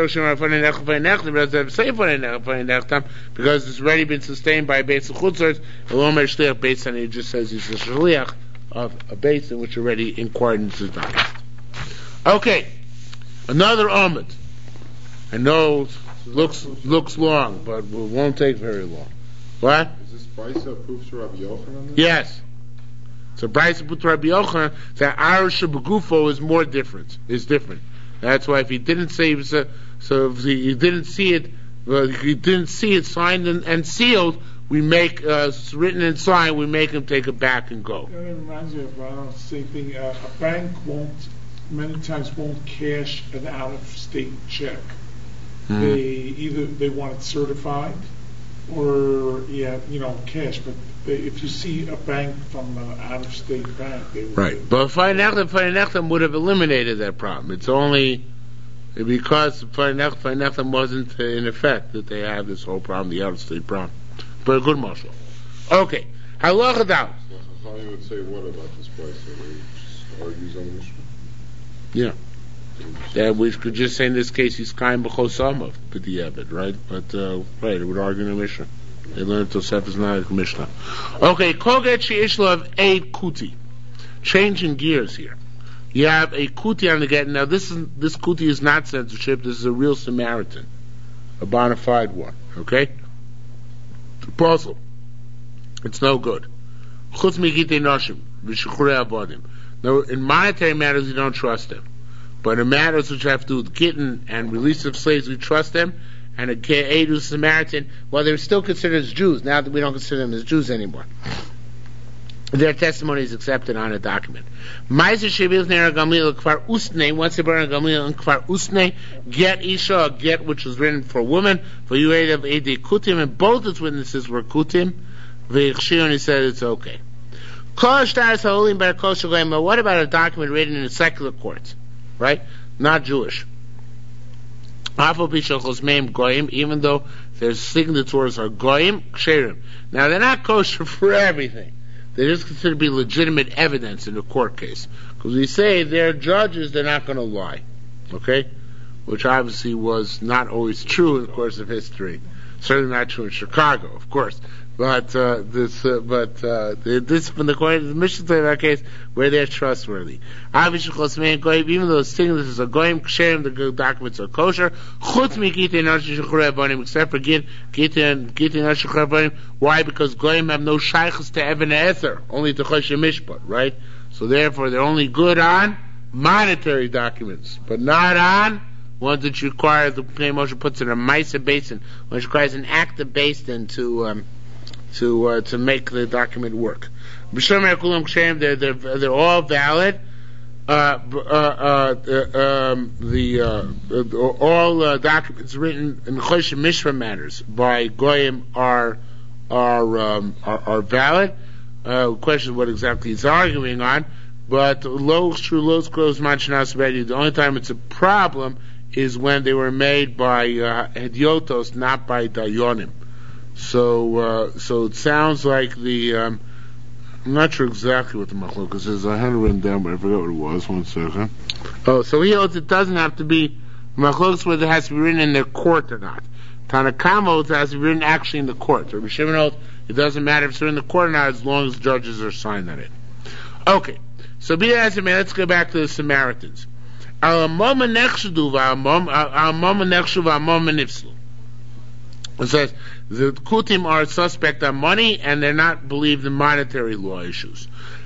it's already been sustained by a Beis Chutzers, based on it just says he's a shaliach of a base in which already inquired into the document. Okay, another Amud. I know looks looks long, but it won't take very long. What? Is this Brisa proofs to Rabbi Yochanan? Yes. So Brisa put to Rabbi Yochanan that Ara Shebegufo is more different. Is different. That's why if he didn't say so, so if he, he didn't see it Well, if you didn't see it signed and, and sealed, we make uh, it's written and signed. We make him take it back and go. That reminds me of uh, the same thing. Uh, a bank won't many times won't cash an out-of-state check. Mm-hmm. They either they want it certified, or yeah, you know, cash. But they, if you see a bank from an out-of-state bank, they will. Right. But Feinechtem Feinechtem would have eliminated that problem. It's only because Feinechtem wasn't in effect that they have this whole problem, the out-of-state problem. But a good marshal. Okay. Halacha down. How you would say what about this place? That he just argues on the issue? Yeah. That we could just say in this case he's kaim b'chosamav b'di'evit, right? But uh, right, it would argue in the Mishnah. They learned Tosef is not a Mishnah. Okay, koget she'ishlav a kuti. Changing gears here. You have a kuti on the get. Now this is this kuti is not censorship. This is a real Samaritan, a bona fide one. Okay. Puzzle. It's no good. Chutz mikitei noshim v'shichrei avodim. Now, in monetary matters, you don't trust them. But in matters which have to do with gittin and release of slaves, we trust them. And a Ke'edu Samaritan, well, they're still considered as Jews. Now that we don't consider them as Jews anymore. Their testimony is accepted on a document. Once they burn a Gamliel in Kfar Usne, get Isha, a get which was written for a woman, for you aid of Edi Kutim, and both its witnesses were Kutim. And he said it's okay. What about a document written in a secular court? Right? Not Jewish. Even though their signatories are goyim, ksherim. Now they're not kosher for everything. They're just considered to be legitimate evidence in a court case. Because we say they're judges, they're not going to lie. Okay? Which obviously was not always true in the course of history. Certainly not true in Chicago, of course. But uh, this, uh, but uh, this from the court, the Mishnah in that case, where they're trustworthy. Obviously, even though the signatures are goyim ksherim, the documents are kosher. Chutz mikitei nashim shechrei avodim, except for gittin and gittin nashim shechrei avodim. Why? Because goyim have no shaychus to even ether, only to choshe mishpat, right? So therefore, they're only good on monetary documents, but not on ones that require the Pnei Moshe puts in a Maisa basin, which requires an active basin to. Um, to uh, to make the document work. They're, they're, they're all valid. Uh, uh, uh, um, the uh, all uh, documents written in Chosh Mishra matters by Goyim are are um, are, are valid. Uh, question what exactly he's arguing on, but low true low scrolls manchanas ready. The only time it's a problem is when they were made by uh, Hediotos, not by Dayonim. So, uh, so it sounds like the, um, I'm not sure exactly what the machlokas is. I had it written down, but I forgot what it was. One second. Oh, so he holds it doesn't have to be machlokas whether it has to be written in their court or not. Tanakama holds it has to be written actually in the court. Rabbi Shimon holds it doesn't matter if it's in the court or not as long as judges are signed on it. Okay, so be that as it may, let's go back to the Samaritans. It says the Kutim are suspect on money and they're not believed in monetary law issues.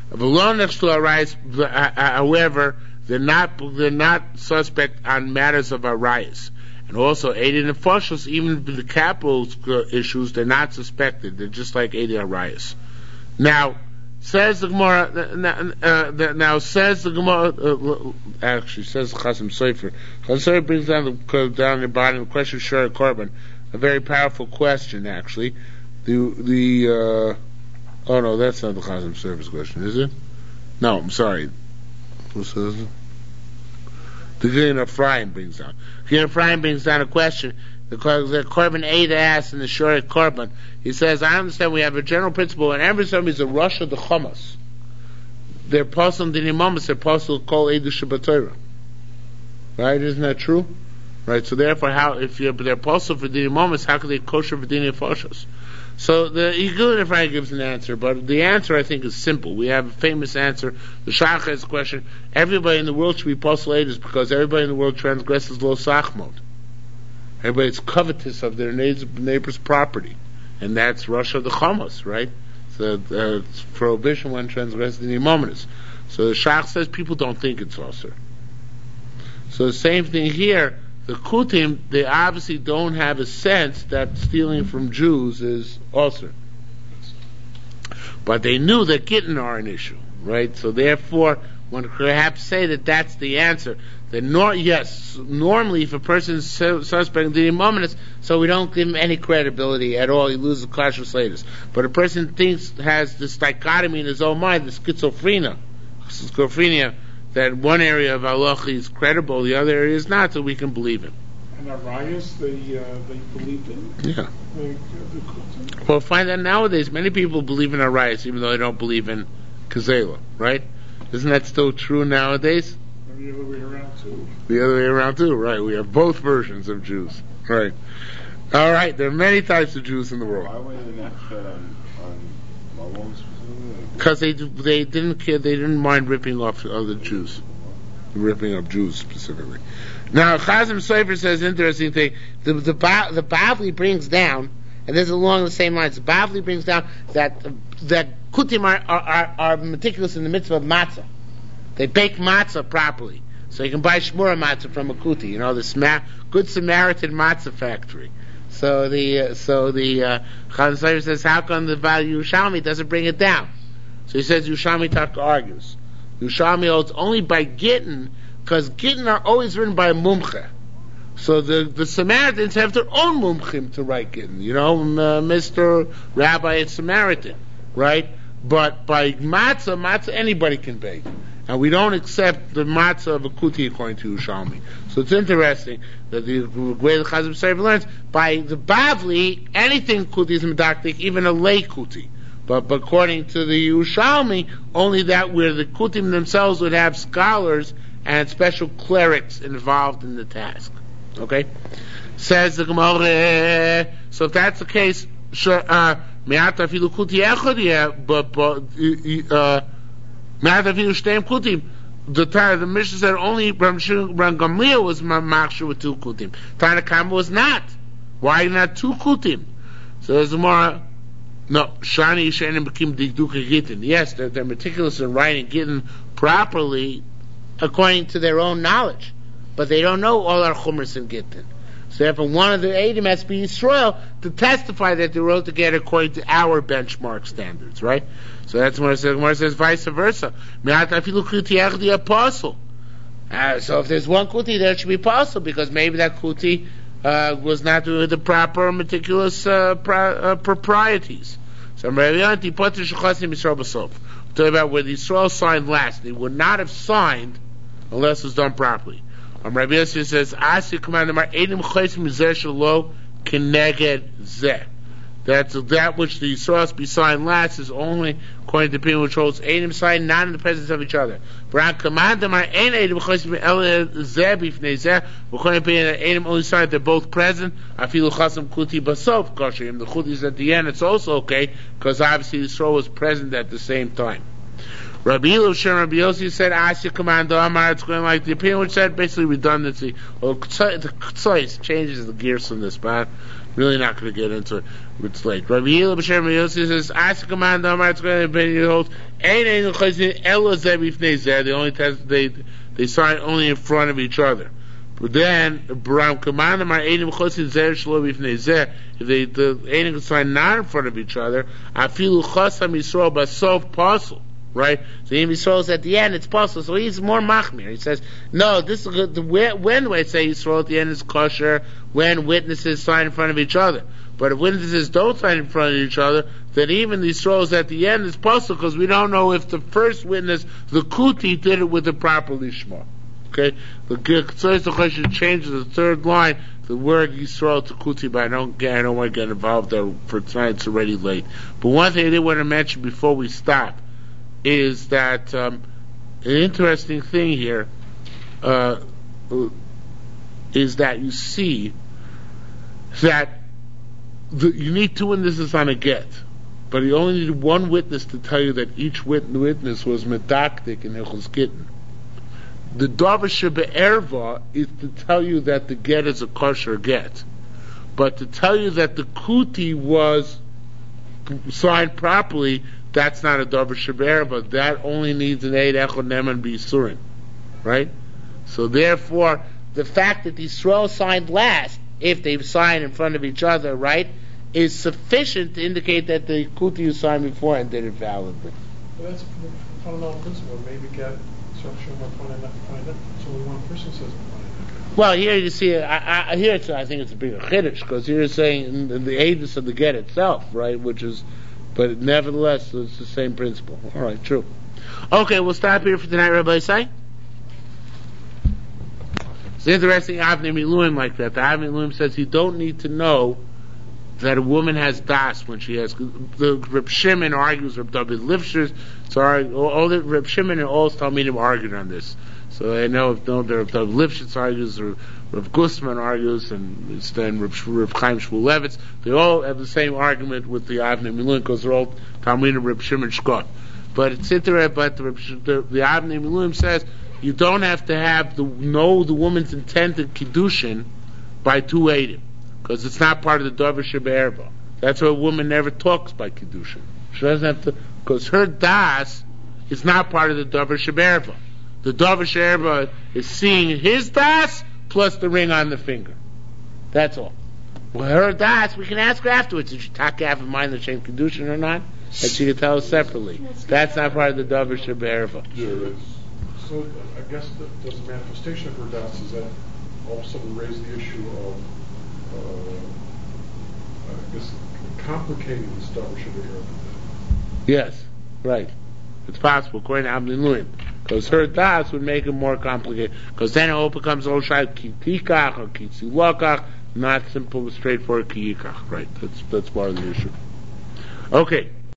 However, they're not they're not suspect on matters of arayas. And also, Eidei Nefashos, even the capital issues, they're not suspected. They're just like Eidei Arayas. Now, says the Gemara, uh, now says the Gemara, uh, actually says Chasam Sofer. Chasam Sofer brings down the, down the bottom the question of Shara Korban. A very powerful question, actually. The, the, uh, oh no, that's not the Chasam Sofer's question, is it? No, I'm sorry. Who says it? The Gilin Ephraim brings down. Gilin Ephraim brings down a question. The, the Korban Ada asks in the Shora Korban. He says, I understand we have a general principle, and every time he's a Rosh of the Chomas, they're posel dinimamas, they're posel kol Edu Shabbatorah. Right? Isn't that true? Right? So therefore, how if you're they're posel for dinimamas, how can they kosher for dini foshos? So the Gilin Ephraim gives an answer, but the answer I think is simple. We have a famous answer. The Shach has a question. Everybody in the world should be posel Edus because everybody in the world transgresses lo sachmod. Everybody's covetous of their neighbor's property, and that's Rosh of the Chamos, right? So uh, it's prohibition when transgressed in the Imaminus. So the Shach says people don't think it's also. So the same thing here. the Kutim, they obviously don't have a sense that stealing from Jews is also. But they knew that Gittin are an issue, right? So therefore, one could perhaps say that that's the answer. That nor, yes, normally if a person is su- suspect in the moment, so we don't give him any credibility at all, he loses kasher status. But a person thinks, has this dichotomy in his own mind, the schizophrenia, schizophrenia, that one area of halacha is credible, the other area is not, so we can believe him. And Arias, they uh, they believed in. Yeah. They, the Well, find that nowadays many people believe in Arias, even though they don't believe in Kazela, right? Isn't that still true nowadays? And the other way around too. The other way around too, right? We have both versions of Jews, right? All right, there are many types of Jews in the world. Why were they not fed on on Malone specifically? Because they they didn't care, they didn't mind ripping off other Jews, ripping up Jews specifically. Now Chazim Sofer says interesting thing. The the ba- the Bavli brings down, and this is along the same lines. The Bavli brings down that that Kutim are, are, are meticulous in the mitzvah of matzah. They bake matzah properly, so you can buy shmura matzah from a kuti. You know, the Sma- Good Samaritan matzah factory. So the uh, so the uh, Chazim Sofer says, how come the value Yerushalmi doesn't bring it down? So he says Yerushalmi Taka argues. Yerushalmi holds only by Gittin, because Gittin are always written by a mumche. So the, the Samaritans have their own mumchim to write Gittin. You know, uh, Mister Rabbi is Samaritan, right? But by matzah, matzah anybody can bake. And we don't accept the matzah of a kuti according to Yerushalmi. So it's interesting that the way the Chazim Sofer learns, by the Bavli, anything kuti is medaktik, even a lay kuti. But, but according to the Yerushalmi, only that where the Kutim themselves would have scholars and special clerics involved in the task. Okay? Says the Gemara, so if that's the case, me'ata afilu kuti echad yeh, but me'ata afilu shteim kutim. The the Mishnah said only Ram Gamliel was machshir with two kutim. Tana Kama was not. Why not two kutim? So there's the more. No, Shani Yishanim Bekim Digduka Gittin. Yes, they're, they're meticulous in writing Gittin properly according to their own knowledge, but they don't know all our chumras in Gittin. So therefore, one of the Eidim has to be Yisrael to testify that they wrote together according to our benchmark standards, right? So that's what it says. What it says, vice versa. The apostle. Uh, so if there's one kuti, there should be apostle, because maybe that kuti Uh, was not doing the proper meticulous uh, pro- uh, proprieties. So I'm talking about where the Yisrael signed last. They would not have signed unless it was done properly. Um, Rabbi Yossi says, "Asi command mar edim chaysim zeh shelo keneged zeh." That's that which the Yisrael be signed last is only according to people which holds edim signed not in the presence of each other. But command mar ein edim chaysim el zeh bifnei zeh. According to edim only signed they're both present. Afilu chasam kuti basof kosherim. The kuti is at the end. It's also okay because obviously the Yisrael was present at the same time. Rabbi Yossi, Rabbi Yossi said, "Asya command Amar." It's going like the opinion which said basically redundancy. Well, the Ktsois changes the gears from this, but I'm really not going to get into it. It's late. Rabbi Yossi says, "Asya command Amar." It's going to be opinion holds. Ein ein chayzin elo zeh bifnei zeh. They only test they they sign only in front of each other. But then Baram command Amar einim chayzin zeh shlo bifnei zeh. If they the einim sign not in front of each other, afilu chasam Yisrael basof pasul. Right? So Yim Yisrael is at the end, it's possible. So he's more machmir. He says, no, this is good. The, when do I say Yisrael at the end is kosher? When witnesses sign in front of each other. But if witnesses don't sign in front of each other, then even the Yisrael is at the end is possible because we don't know if the first witness, the kuti, did it with the proper lishma. Okay? The question changes the third line, the word Yisrael to kuti, but I don't get, I don't want to get involved there for tonight. It's already late. But one thing I did want to mention before we stop is that um, an interesting thing here uh, is that you see that the, you need two witnesses on a get, but you only need one witness to tell you that each witness was medaktik in Hilchos Gittin. The davar shebe'erva is to tell you that the get is a kosher get, but to tell you that the kuti was signed properly, that's not a davar shebe'erva, but that only needs an eid echad neman b'yisurin, right? So therefore, the fact that these Yisrael signed last, if they've signed in front of each other, right, is sufficient to indicate that the Kuti who signed before and did it validly. Well, that's a fundamental principle. Maybe get structure more fun enough to find it. So only one person says it. Well, here you see, I, I, here it's, I think it's a bigger chiddush, because here it's saying in, in the aegis of the get itself, right, which is, but nevertheless, it's the same principle. All right, true. Okay, we'll stop here for tonight, Rabbi Say. It's interesting, Avnei Miluim like that. The Avnei Miluim says you don't need to know that a woman has das when she has. The Reb Shimon argues, Reb David Lifshitz, so all the Reb Shimon and all Talmidim argued on this. So I know if no, Reb David Lifshitz argues, or Reb Gustman argues, and then Reb, Reb Chaim Shmulevitz. They all have the same argument with the Avnei Miluim because they're all Talmidim Reb Shimon Shkot. But it's interesting. But the the, the Avnei Miluim says you don't have to have the know the woman's intended kiddushin by two eidim. Because it's not part of the Dover Shebe'erba. That's why a woman never talks by Kiddushin. She doesn't have to, because her das is not part of the Dover Shebe'erba. The Dover Shebe'erba is seeing his das plus the ring on the finger. That's all. Well, her das, we can ask her afterwards. Did she talk have in mind the same Kiddushin or not? And she can tell us separately. That's not part of the Dover Shebe'erba. Yeah, so I guess the, the manifestation of her das is that all of a sudden raise the issue of Uh, I guess complicating the stuff should be here. Yes, right. It's possible, according to Avnei Miluim, because her das would make it more complicated. Because then it all becomes all shy kitikach or kitzilokach, not simple, straightforward kiyikach. Right. That's that's part of the issue. Okay.